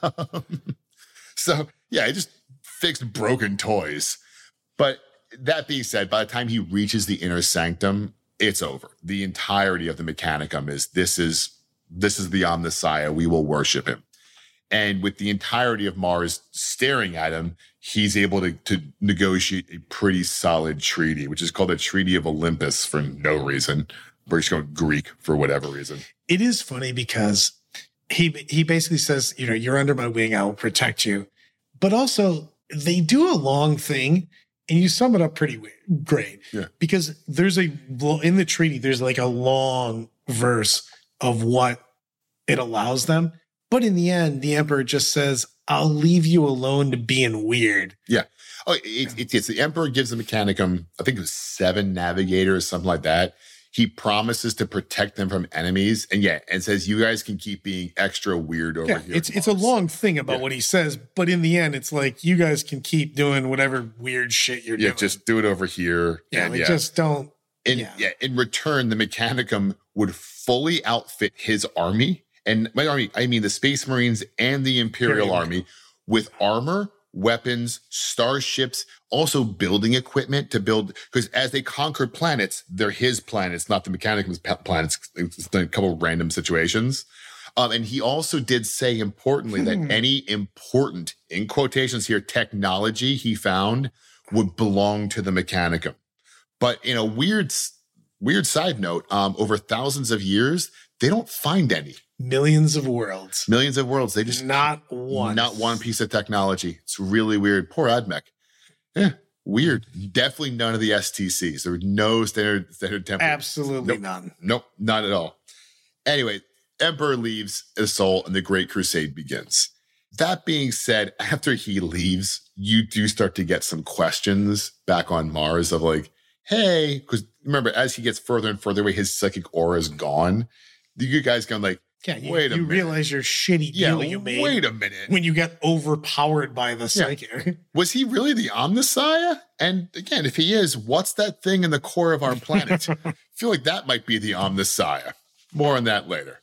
So yeah, he just fixed broken toys. But that being said, by the time he reaches the inner sanctum, it's over. The entirety of the Mechanicum is this is. This is the Omnissiah. We will worship him. And with the entirety of Mars staring at him, he's able to, to negotiate a pretty solid treaty, which is called the Treaty of Olympus for no reason. We're just going Greek for whatever reason. It is funny because he he basically says, you know, you're under my wing. I will protect you. But also they do a long thing and you sum it up pretty great. Yeah. Because there's a, in the treaty, there's like a long verse of what it allows them. But in the end, the Emperor just says, I'll leave you alone to being weird. Yeah. Oh, it, it, it's the Emperor gives the Mechanicum, I think it was seven navigators, something like that. He promises to protect them from enemies. And yeah, and says, you guys can keep being extra weird over yeah, here. It's it's a long thing about yeah. what he says. But in the end, it's like, you guys can keep doing whatever weird shit you're yeah, doing. Yeah, just do it over here. Yeah, and like yeah. just don't. In, yeah. yeah. In return, the Mechanicum would fully outfit his army. And by army, I mean the Space Marines and the Imperial Very Army with armor, weapons, starships, also building equipment to build. Because as they conquer planets, they're his planets, not the Mechanicum's planets. It's a couple of random situations. Um, and he also did say, importantly, hmm. that any important, in quotations here, technology he found would belong to the Mechanicum. But in a weird, weird side note, um, over thousands of years, they don't find any. Millions of worlds. Millions of worlds. They just not one. Not one piece of technology. It's really weird. Poor Admech. Yeah, weird. Definitely none of the S T Cs. There were no standard standard templates. Absolutely nope. none. Nope, not at all. Anyway, Emperor leaves his soul and the Great Crusade begins. That being said, after he leaves, you do start to get some questions back on Mars of like, hey, because remember, as he gets further and further away, his psychic aura is gone. You guys going like, yeah, you, wait a you minute. realize your shitty deal yeah, you made. Wait a minute. When you got overpowered by the psychic. Yeah. Was he really the Omnissiah? And again, if he is, what's that thing in the core of our planet? I feel like that might be the Omnissiah. More on that later.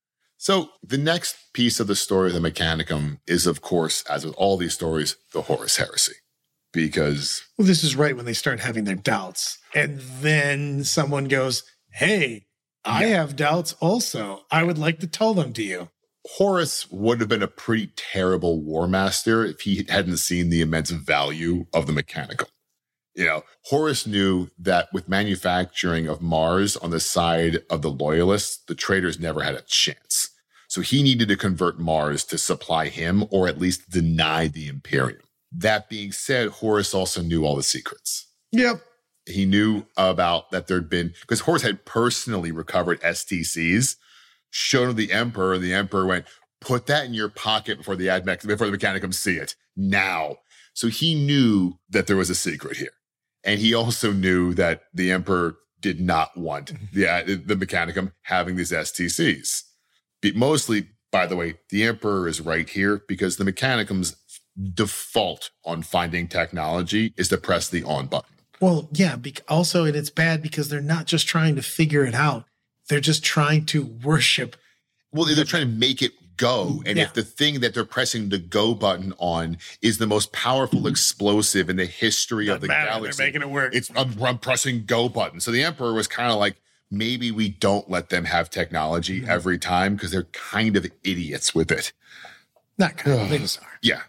So the next piece of the story of the Mechanicum is, of course, as with all these stories, the Horus Heresy. Because... Well, this is right when they start having their doubts. And then someone goes, hey... I yeah. have doubts also. I would like to tell them to you. Horus would have been a pretty terrible war master if he hadn't seen the immense value of the Mechanicum. You know, Horus knew that with manufacturing of Mars on the side of the loyalists, the traitors never had a chance. So he needed to convert Mars to supply him or at least deny the Imperium. That being said, Horus also knew all the secrets. Yep. He knew about that there'd been, because Horus had personally recovered S T Cs, shown to the Emperor, and the Emperor went, put that in your pocket before the Admech, before the Mechanicum see it, now. So he knew that there was a secret here. And he also knew that the Emperor did not want the, the Mechanicum having these S T Cs. But mostly, by the way, the Emperor is right here because the Mechanicum's default on finding technology is to press the on button. Well, yeah, be- also, and it's bad because they're not just trying to figure it out. They're just trying to worship. Well, they're trying to make it go. And yeah. if the thing that they're pressing the go button on is the most powerful explosive in the history Doesn't of the matter. galaxy, They're making it work. It's I'm, I'm pressing go button. So the Emperor was kind of like, maybe we don't let them have technology mm-hmm. every time because they're kind of idiots with it. Not kind of, they just are. Yeah.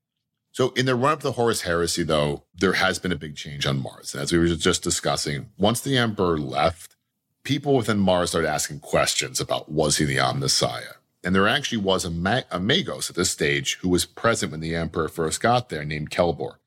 So in the run-up to the Horus Heresy, though, there has been a big change on Mars. As we were just discussing, once the Emperor left, people within Mars started asking questions about, was he the Omnissiah? And there actually was a, Ma- a Magos at this stage who was present when the Emperor first got there, named Kelbor.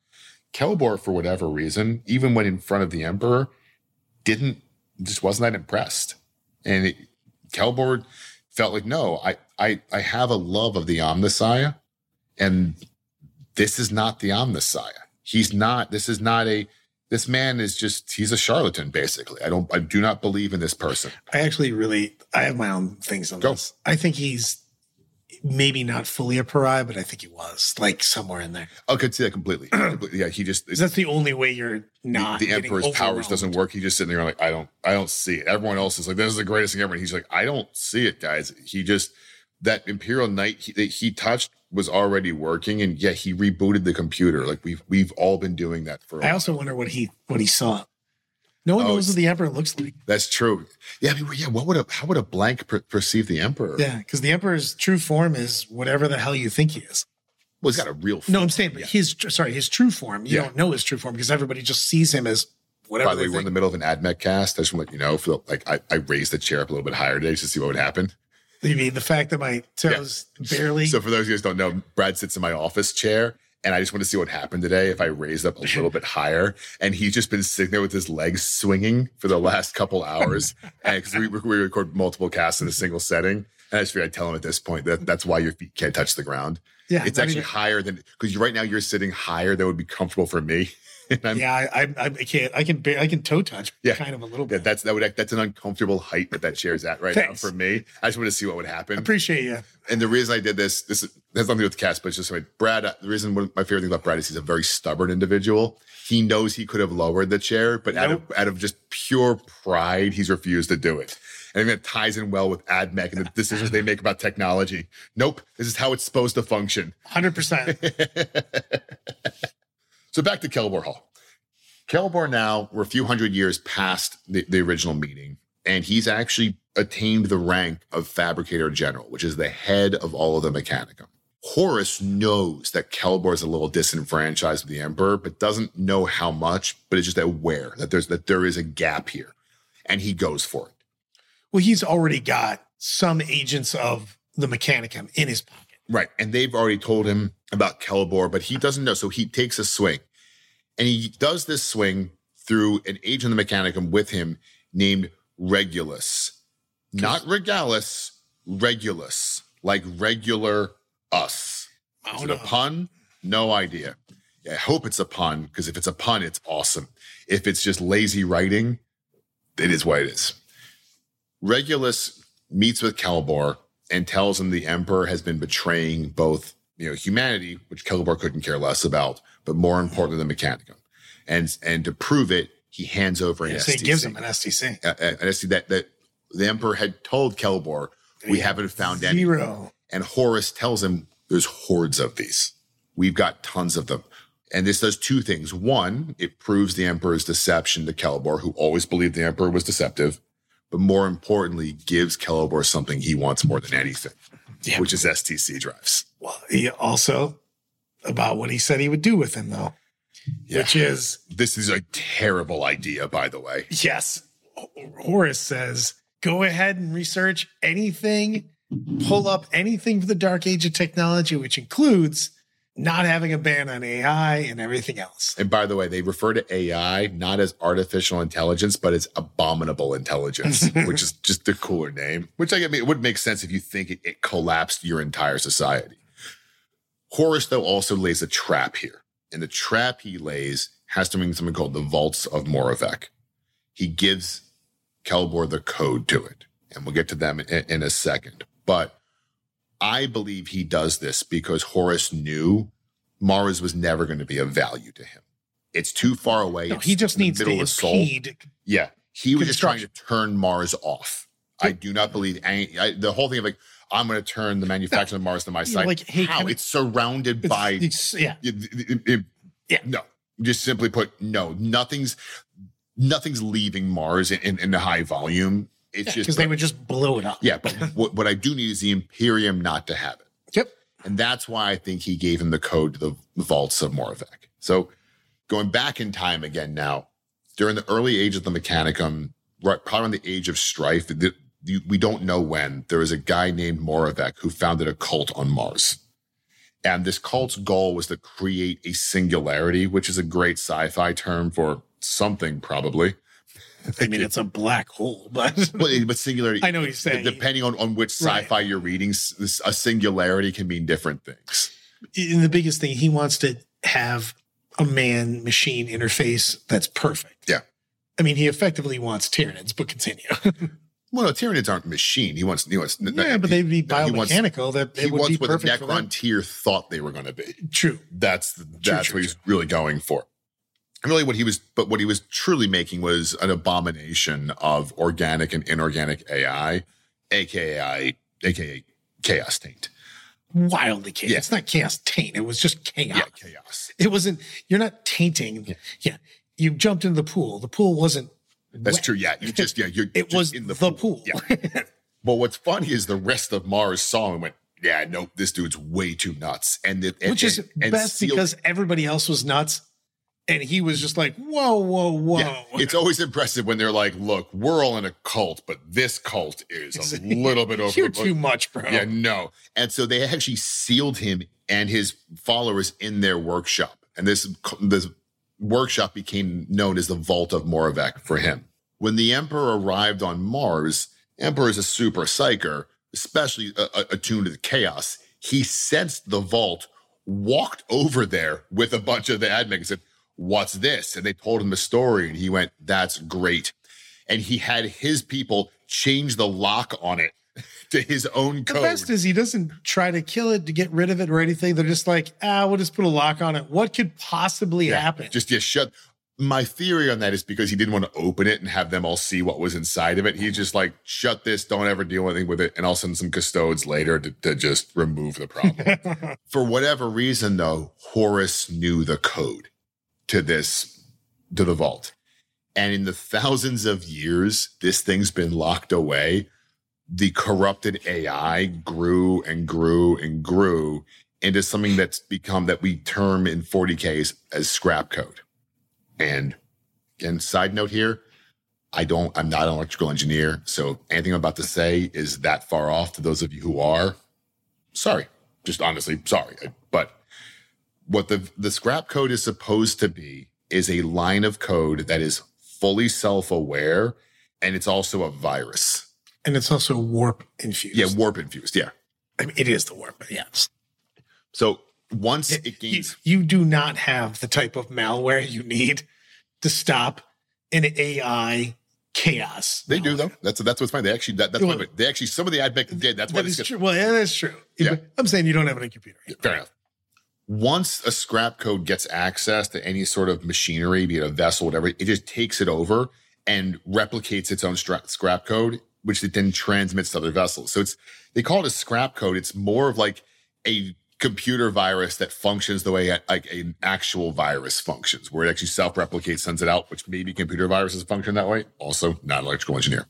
Kelbor, for whatever reason, even when in front of the Emperor, didn't, just wasn't that impressed. And it, Kelbor felt like, no, I, I, I have a love of the Omnissiah, and this is not the Omnissiah. He's not, this is not a, this man is just, he's a charlatan, basically. I don't, I do not believe in this person. I actually really, I have my own things on Go. this. I think he's maybe not fully a pariah, but I think he was, like, somewhere in there. I could see that completely. completely. Yeah, he just, That's the only way you're not the, the getting Emperor's powers overwhelmed. doesn't work. He's just sitting there like, I don't, I don't see it. Everyone else is like, this is the greatest thing ever. And he's like, I don't see it, guys. He just, that Imperial Knight he, that he touched was already working, and yet he rebooted the computer. Like we've we've all been doing that for a I while. also wonder what he what he saw. No one Oh, knows what the Emperor looks like. That's true. Yeah, I mean, yeah. What would a how would a blank per- perceive the Emperor? Yeah, because the Emperor's true form is whatever the hell you think he is. Well, he's got a real. No, form. I'm saying, but Yeah. his sorry, his true form. You Yeah. don't know his true form because everybody just sees him as whatever. By the they way, we're in think. the middle of an AdMech cast. I just want to let you know. For the, like, I, I raised the chair up a little bit higher today just to see what would happen. You mean the fact that my toes barely? So for those of you guys who don't know, Brad sits in my office chair, and I just want to see what happened today if I raised up a little bit higher. And he's just been sitting there with his legs swinging for the last couple hours. And because we, we record multiple casts in a single setting. And I just figured I'd tell him at this point that that's why your feet can't touch the ground. yeah, It's not actually even- higher than, because right now you're sitting higher than would be comfortable for me. And I'm, yeah, I, I, I can't. I can. ba- I can toe touch. Yeah. kind of a little yeah, bit. that's that would that's an uncomfortable height that that chair's at right Thanks. now for me. I just want to see what would happen. Appreciate you. And the reason I did this, this has nothing to do with the cast, but it's just like Brad. uh, The reason one of my favorite thing about Brad is he's a very stubborn individual. He knows he could have lowered the chair, but out of out of just pure pride, he's refused to do it. And I think that ties in well with AdMech and the decisions they make about technology. Nope, this is how it's supposed to function. Hundred percent. So back to Kelbor Hall. Kelbor now, we're a few hundred years past the, the original meeting, and he's actually attained the rank of Fabricator General, which is the head of all of the Mechanicum. Horus knows that Kelbor is a little disenfranchised with the Emperor, but doesn't know how much, but is just aware that there's that there is a gap here, and he goes for it. Well, he's already got some agents of the Mechanicum in his pocket. Right, and they've already told him about Kelbor, but he doesn't know, so he takes a swing. And he does this swing through an agent of the Mechanicum with him named Regulus. Not Regalis, Regulus, like regular us. Is Oh, it a no. pun? No idea. Yeah, I hope it's a pun, because if it's a pun, it's awesome. If it's just lazy writing, it is what it is. Regulus meets with Kelbor and tells him the Emperor has been betraying both, you know, humanity, which Kelbor couldn't care less about, but more importantly, the Mechanicum. And and to prove it, he hands over an Yeah, S so T he C. gives him an S T C. Uh, an S T C that, that the Emperor had told Kelbor, we haven't found any. Zero. And Horus tells him there's hordes of these. We've got tons of them. And this does two things. One, it proves the Emperor's deception to Kelbor, who always believed the Emperor was deceptive. But more importantly, gives Kelbor something he wants more than anything, Yeah. which is S T C drives. Well, he also about what he said he would do with him, though, Yeah. which is This is a terrible idea, by the way. yes. Horus says, go ahead and research anything, pull up anything for the Dark Age of technology, which includes not having a ban on A I and everything else. And by the way, they refer to A I not as artificial intelligence, but as abominable intelligence, which is just a cooler name. Which I mean, it would make sense if you think it, it collapsed your entire society. Horus, though, also lays a trap here. And the trap he lays has to mean something called the Vaults of Moravec. He gives Kelbor the code to it. And we'll get to them in, in a second. But I believe he does this because Horus knew Mars was never going to be of value to him. It's too far away. No, It's he just in the needs to middle of Sol. impede. Yeah, he was just trying to construction. turn Mars off. I do not believe any, I, the whole thing of like, I'm going to turn the manufacturing of Mars to my You're side. like, hey, How? can I- It's surrounded It's- by, it's- yeah. it- it- it- Yeah. no. Just simply put, no. Nothing's nothing's leaving Mars in, in, in a high volume. It's just Because they would just blow it up. yeah. But what, what I do need is the Imperium not to have it. Yep. And that's why I think he gave him the code to the vaults of Moravec. So going back in time again now, during the early age of the Mechanicum, right, probably in the age of strife, the, the, we don't know when, there was a guy named Moravec who founded a cult on Mars. And this cult's goal was to create a singularity, which is a great sci-fi term for something, probably. I mean, it's a black hole, but but, but singularity. I know what you're saying. Depending on, on which sci-fi right. you're reading, this, a singularity can mean different things. And the biggest thing, he wants to have a man-machine interface that's perfect. Yeah. I mean, he effectively wants Tyranids, but continue. Well, no, Tyranids aren't machine. He wants, he wants. Yeah, but they'd be biomechanical. Wants, that it he would wants be what perfect the Necron-Tyr thought they were going to be. True. That's True, that's true, what he's true. really going for. And really, what he was, but what he was truly making was an abomination of organic and inorganic A I, aka, aka chaos taint. Wildly chaos. Yeah. It's not chaos taint. It was just chaos. Yeah, chaos. It wasn't. You're not tainting. Yeah. yeah. You jumped into the pool. The pool wasn't. That's wet. true. Yeah, you just yeah you're. It just was in the, the pool. pool. Yeah. But what's funny is the rest of Mars saw him and went, yeah, nope, this dude's way too nuts, and it, and, Which is and, and best sealed, because everybody else was nuts. And he was just like, whoa, whoa, whoa. Yeah, it's always impressive when they're like, look, we're all in a cult, but this cult is a little bit over. You're too much, bro. Yeah, no. And so they actually sealed him and his followers in their workshop. And this, this workshop became known as the Vault of Moravec for him. When the Emperor arrived on Mars, Emperor is a super psyker, especially uh, attuned to the chaos. He sensed the vault, walked over there with a bunch of the admins and said, what's this? And they told him the story, and he went, that's great. And he had his people change the lock on it to his own code. The best is he doesn't try to kill it to get rid of it or anything. They're just like, ah, we'll just put a lock on it. What could possibly yeah, happen? Just, just shut. My theory on that is because he didn't want to open it and have them all see what was inside of it. He's just like, shut this, don't ever deal anything with it. And I'll send some custodes later to, to just remove the problem. For whatever reason, though, Horus knew the code to this, to the vault. And in the thousands of years this thing's been locked away, the corrupted A I grew and grew and grew into something that's become, that we term in forty K as, as scrap code. And again, side note here, I don't, I'm not an electrical engineer, so anything I'm about to say is that far off to those of you who are. Sorry, just honestly, sorry. But what the, the scrap code is supposed to be is a line of code that is fully self-aware, and it's also a virus. And it's also warp infused. Yeah, warp infused, yeah. I mean, it is the warp, but yes. So once it, it gains... You, you do not have the type of malware you need to stop an A I chaos. They malware. do, though. That's that's what's fine. They actually, that, that's well, why they actually, some of the admins did. That's why that this is gets, true. Well, yeah, that's true. Yeah. I'm saying you don't have it on a computer. Yeah, fair enough. Once a scrap code gets access to any sort of machinery, be it a vessel, whatever, it just takes it over and replicates its own stra- scrap code, which it then transmits to other vessels. So it's, they call it a scrap code. It's more of like a computer virus that functions the way a, like an actual virus functions, where it actually self-replicates, sends it out, which maybe computer viruses function that way. Also, not an electrical engineer.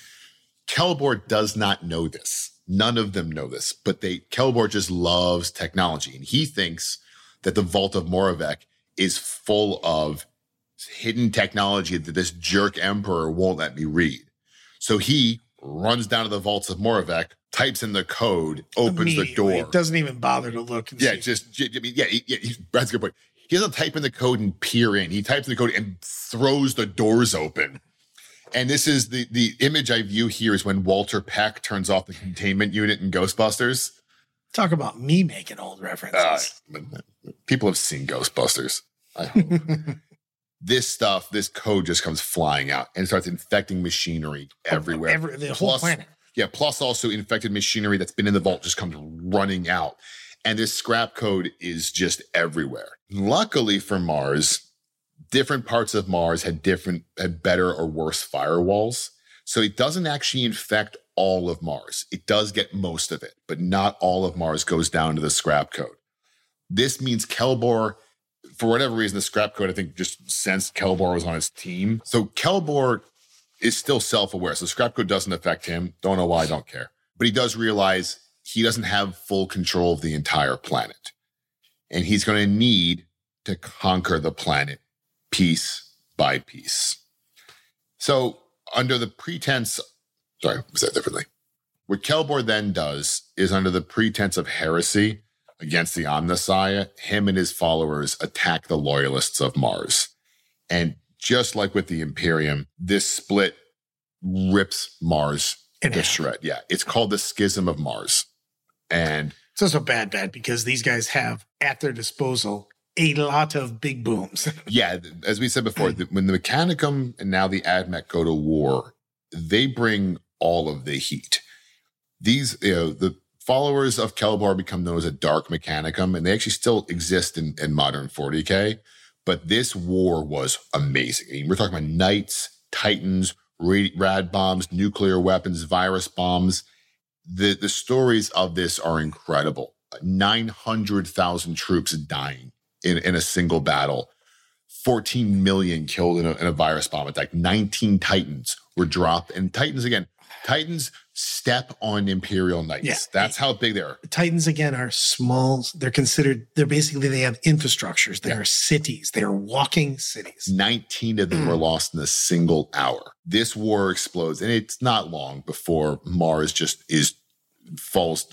Kelbor does not know this. None of them know this, but they, Kelbor just loves technology. And he thinks that the Vault of Moravec is full of hidden technology that this jerk emperor won't let me read. So he runs down to the Vaults of Moravec, types in the code, opens the door. It doesn't even bother to look. And yeah, see. just, I mean, yeah, yeah, that's a good point. He doesn't type in the code and peer in. He types in the code and throws the doors open. And this is the, the image I view here is when Walter Peck turns off the containment unit in Ghostbusters. Talk about me making old references. Uh, people have seen Ghostbusters, I hope. This stuff, this code just comes flying out and starts infecting machinery everywhere. Every, the plus, whole planet. Yeah, plus also infected machinery that's been in the vault just comes running out. And this scrap code is just everywhere. Luckily for Mars, different parts of Mars had different, had better or worse firewalls. So it doesn't actually infect all of Mars. It does get most of it, but not all of Mars goes down to the scrap code. This means Kelbor, for whatever reason, the scrap code, I think, just sensed Kelbor was on his team. So Kelbor is still self-aware. So scrap code doesn't affect him. Don't know why, don't care. But he does realize he doesn't have full control of the entire planet. And he's going to need to conquer the planet piece by piece. So under the pretense, sorry, was that differently? What Kelbor then does is under the pretense of heresy, against the Omnissiah, him and his followers attack the loyalists of Mars. And just like with the Imperium, this split rips Mars to shred. Yeah, it's called the Schism of Mars. And it's also bad, bad, because these guys have at their disposal a lot of big booms. Yeah, as we said before, when the Mechanicum and now the AdMech go to war, they bring all of the heat. These, you know, the followers of Kelbor become known as a Dark Mechanicum, and they actually still exist in, in modern forty K. But this war was amazing. I mean, we're talking about Knights, Titans, rad bombs, nuclear weapons, virus bombs. The, the stories of this are incredible. nine hundred thousand troops dying in, in a single battle. fourteen million killed in a, in a virus bomb attack. nineteen Titans were dropped. And Titans, again, Titans step on Imperial Knights. Yeah. That's how big they are. Titans, again, are small. They're considered, they're basically, they have infrastructures. They yeah. are cities. They are walking cities. nineteen of them were lost in a single hour. This war explodes, and it's not long before Mars just is falls.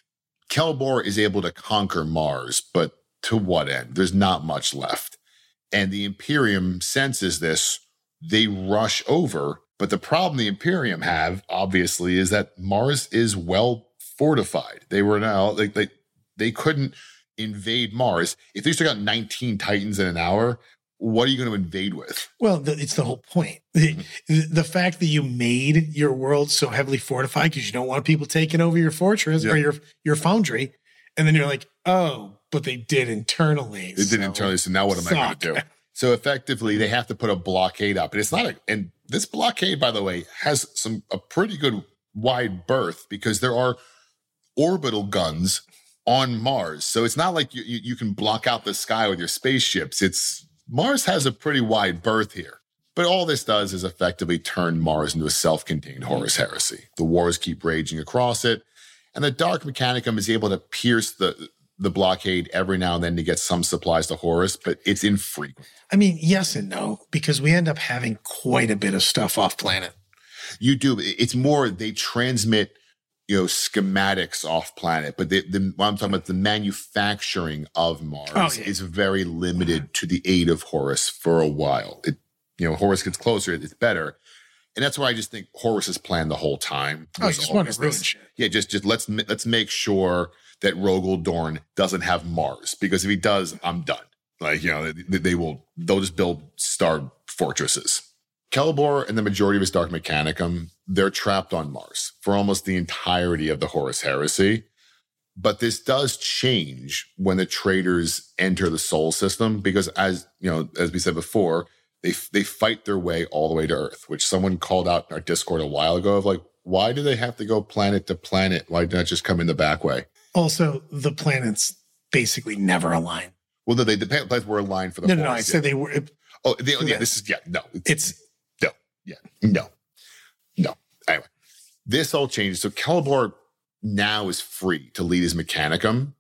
Kelbor is able to conquer Mars, but to what end? There's not much left. And the Imperium senses this. They rush over. But the problem the Imperium have, obviously, is that Mars is well fortified. They were now, like, they, they couldn't invade Mars. If they still got nineteen Titans in an hour, what are you going to invade with? Well, the, it's the whole point. The, the fact that you made your world so heavily fortified because you don't want people taking over your fortress yeah. or your, your foundry. And then you're like, oh, but they did internally. They so did internally. So now what am suck. I going to do? So effectively, they have to put a blockade up. And it's not a, and this blockade, by the way, has some a pretty good wide berth because there are orbital guns on Mars. So it's not like you, you, you can block out the sky with your spaceships. It's Mars has a pretty wide berth here. But all this does is effectively turn Mars into a self-contained Horus heresy. The wars keep raging across it. And the Dark Mechanicum is able to pierce the the blockade every now and then to get some supplies to Horus, but it's infrequent. I mean, yes and no, because we end up having quite a bit of stuff off planet. You do. It's more, they transmit, you know, schematics off planet, but the, the, what I'm talking about, the manufacturing of Mars oh, yeah. is very limited to the aid of Horus for a while. It, you know, Horus gets closer, it's better. And that's why I just think Horus has planned the whole time. Oh, you just want to ruin shit. Yeah, just, just let's, let's make sure that Rogel Dorn doesn't have Mars, because if he does, I'm done. Like, you know, they, they will, they'll just build star fortresses. Kelbor and the majority of his Dark Mechanicum, they're trapped on Mars for almost the entirety of the Horus Heresy. But this does change when the traders enter the Sol system, because as, you know, as we said before, they they fight their way all the way to Earth, which someone called out in our Discord a while ago of like, why do they have to go planet to planet? Why not just come in the back way? Also, the planets basically never align. Well, no, they, the planets were aligned for the No, no, no, I said they were. Oh, they, yeah, this is, yeah, no. It's, it's, no, yeah, no, no. Anyway, this all changes. So Kelbor now is free to lead his Mechanicum.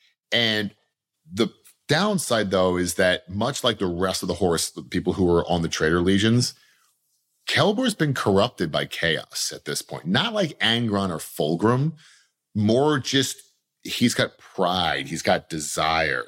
And the downside, though, is that much like the rest of the Horus, the people who are on the Traitor Legions, Kelbor's been corrupted by chaos at this point. Not like Angron or Fulgrim, more just he's got pride, he's got desire.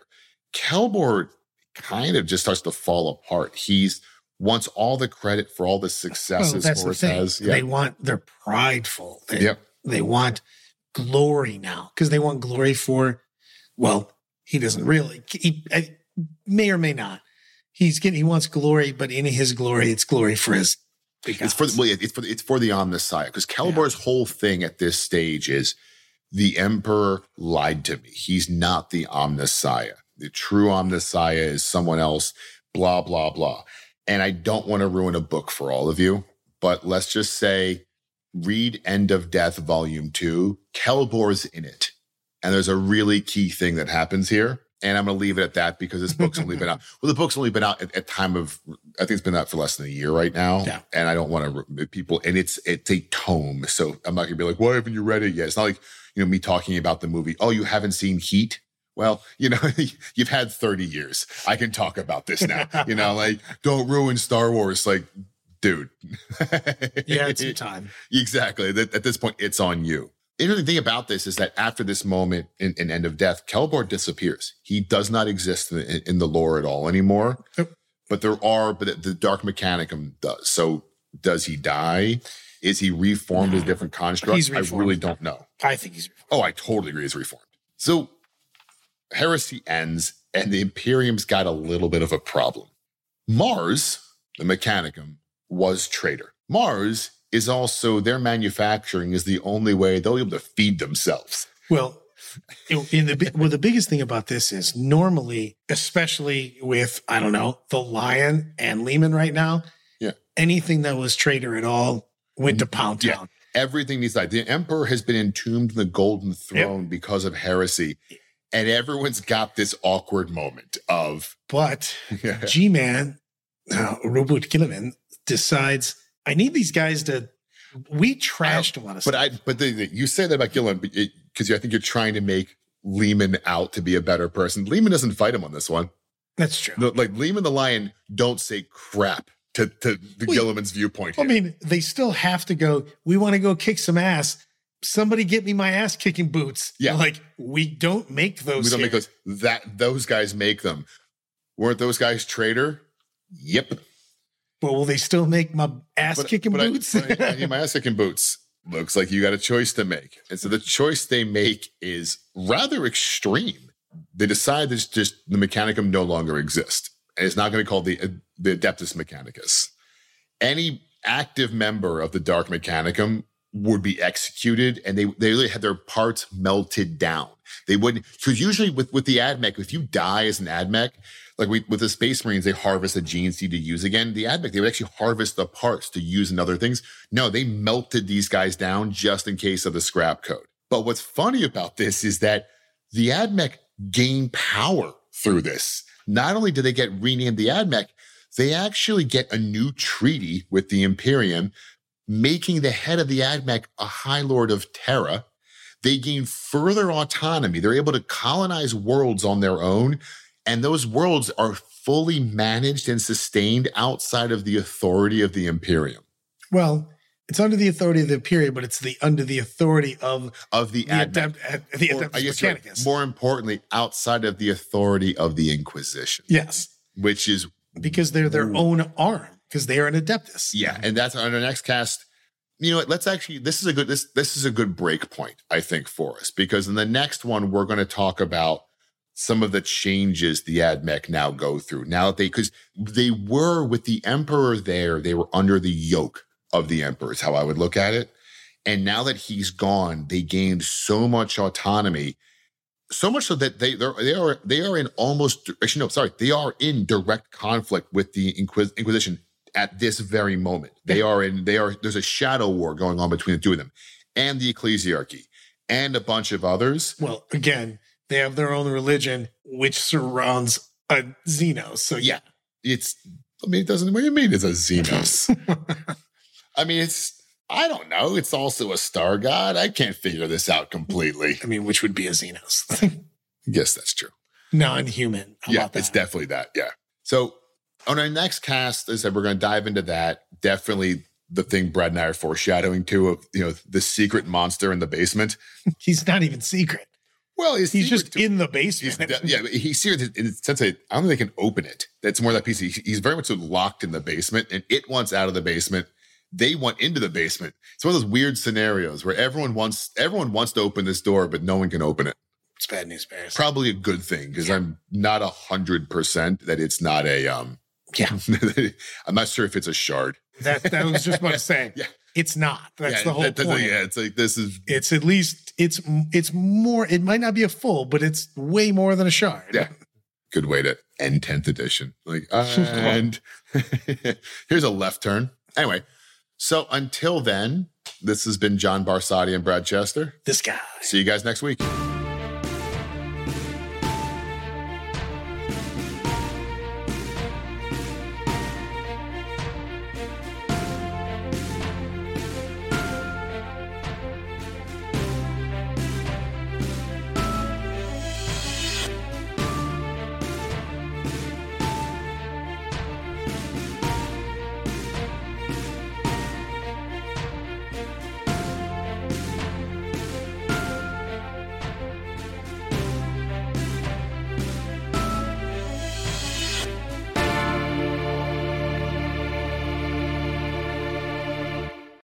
Kelbor kind of just starts to fall apart. He's wants all the credit for all the successes well, Horus the has. Yeah. They want, they're prideful. They, yep. they want glory now because they want glory for, well, he doesn't really, he, he may or may not. He's getting, he wants glory, but in his glory, it's glory for his. It's for, well, it's for, it's for the Omnissiah, because Kelbor's yeah. whole thing at this stage is the Emperor lied to me. He's not the Omnissiah. The true Omnissiah is someone else, blah, blah, blah. And I don't want to ruin a book for all of you, but let's just say, read End of Death, Volume two. Kelbor's in it. And there's a really key thing that happens here. And I'm going to leave it at that because this book's only been out. Well, the book's only been out at, at time of, I think it's been out for less than a year right now. Yeah. And I don't want to, people, and it's, it's a tome. So I'm not going to be like, why haven't you read it yet? It's not like, you know, me talking about the movie. Oh, you haven't seen Heat? Well, you know, you've had thirty years. I can talk about this now. You know, like, don't ruin Star Wars. Like, dude. Yeah, it's some time. Exactly. At this point, it's on you. interesting thing about this is that after this moment in, in End of Death, Celeborn disappears. He does not exist in, in, in the lore at all anymore. Yep. But there are, but the Dark Mechanicum does. So does he die? Is he reformed No. as a different construct? He's I reformed. really don't know. I think he's reformed. Oh, I totally agree he's reformed. So Heresy ends, and the Imperium's got a little bit of a problem. Mars, the Mechanicum, was traitor. Mars is also, their manufacturing is the only way they'll be able to feed themselves. Well, in the well, the biggest thing about this is normally, especially with, I don't know, the Lion and Lehman right now, Yeah. anything that was traitor at all went to Pound Yeah. Town. Everything needs that. The Emperor has been entombed in the Golden Throne because of heresy. And everyone's got this awkward moment of, But yeah, G-Man, uh, Robert Gilliman, decides, I need these guys to, we trashed a lot of but stuff. I, but the, the- you say that about Gillen because I think you're trying to make Lehman out to be a better person. Lehman doesn't fight him on this one. That's true. No, like Lehman the Lion don't say crap to, to the Well, Gilliman's viewpoint I here. mean, they still have to go, we want to go kick some ass. Somebody get me my ass kicking boots. Yeah. Like, we don't make those. we don't here. make those. That those guys make them. Weren't those guys traitor? Yep. But will they still make my ass But- kicking but I- boots? but I, I need my ass kicking boots. Looks like you got a choice to make. And so the choice they make is rather extreme. They decide that just the Mechanicum no longer exists. And it's not going to be called the, the Adeptus Mechanicus. Any active member of the Dark Mechanicum would be executed, and they, they really had their parts melted down. They wouldn't, because usually with, with the AdMech, if you die as an AdMech, like we, with the Space Marines, they harvest the genes to use again. The AdMech, they would actually harvest the parts to use in other things. No, they melted these guys down just in case of the scrap code. But what's funny about this is that the AdMech gain power through this. Not only do they get renamed the AdMech, they actually get a new treaty with the Imperium, making the head of the AdMech a High Lord of Terra. They gain further autonomy. They're able to colonize worlds on their own, and those worlds are fully managed and sustained outside of the authority of the Imperium. Well, it's under the authority of the Imperium, but it's the under the authority of Of the, the AdMech. Adept, the Or, I Adeptus guess you're right. Mechanicus. More importantly, outside of the authority of the Inquisition, Yes, which is because they're their Ooh. own arm, because they are an Adeptus. Yeah, and that's on our next cast. You know what? Let's actually. This is a good. This this is a good break point, I think, for us, because in the next one we're going to talk about some of the changes the AdMech now go through. Now that they, because they were with the Emperor there, they were under the yoke of the Emperor. Is how I would look at it. And now that he's gone, they gained so much autonomy, so much so that they they're, they are they are in almost actually no sorry they are in direct conflict with the Inquis- Inquisition at this very moment. They are in they are there's a shadow war going on between the two of them, and the Ecclesiarchy and a bunch of others. Well, again, they have their own religion, which surrounds a Xenos. So yeah, It's I mean it doesn't what do you mean it's a Xenos? I mean it's I don't know. It's also a star god. I can't figure this out completely. I mean, which would be a Xenos, Yes, that's true. non-human. How yeah, about that? it's definitely that. Yeah. So on our next cast, as I said, we're going to dive into that. Definitely the thing Brad and I are foreshadowing to of, you know, the secret monster in the basement. He's not even secret. Well, he's, He's secret just to- in the he's, basement. yeah, but he's secret in the sense that I don't think they can open it. That's more that piece. He, he's very much so locked in the basement, and it wants out of the basement. They want into the basement. It's one of those weird scenarios where everyone wants everyone wants to open this door, but no one can open it. It's bad news bears. Probably a good thing because I'm not a hundred percent that it's not a um. Yeah, I'm not sure if it's a shard. that that was just about to say. Yeah. It's not. That's yeah, the whole that- that's- point. yeah, it's like this is It's at least it's it's more. It might not be a full, but it's way more than a shard. Yeah. good way to end tenth edition. Like, and here's a left turn. Anyway, so until then, this has been John Barsati and Brad Chester. This guy. See you guys next week.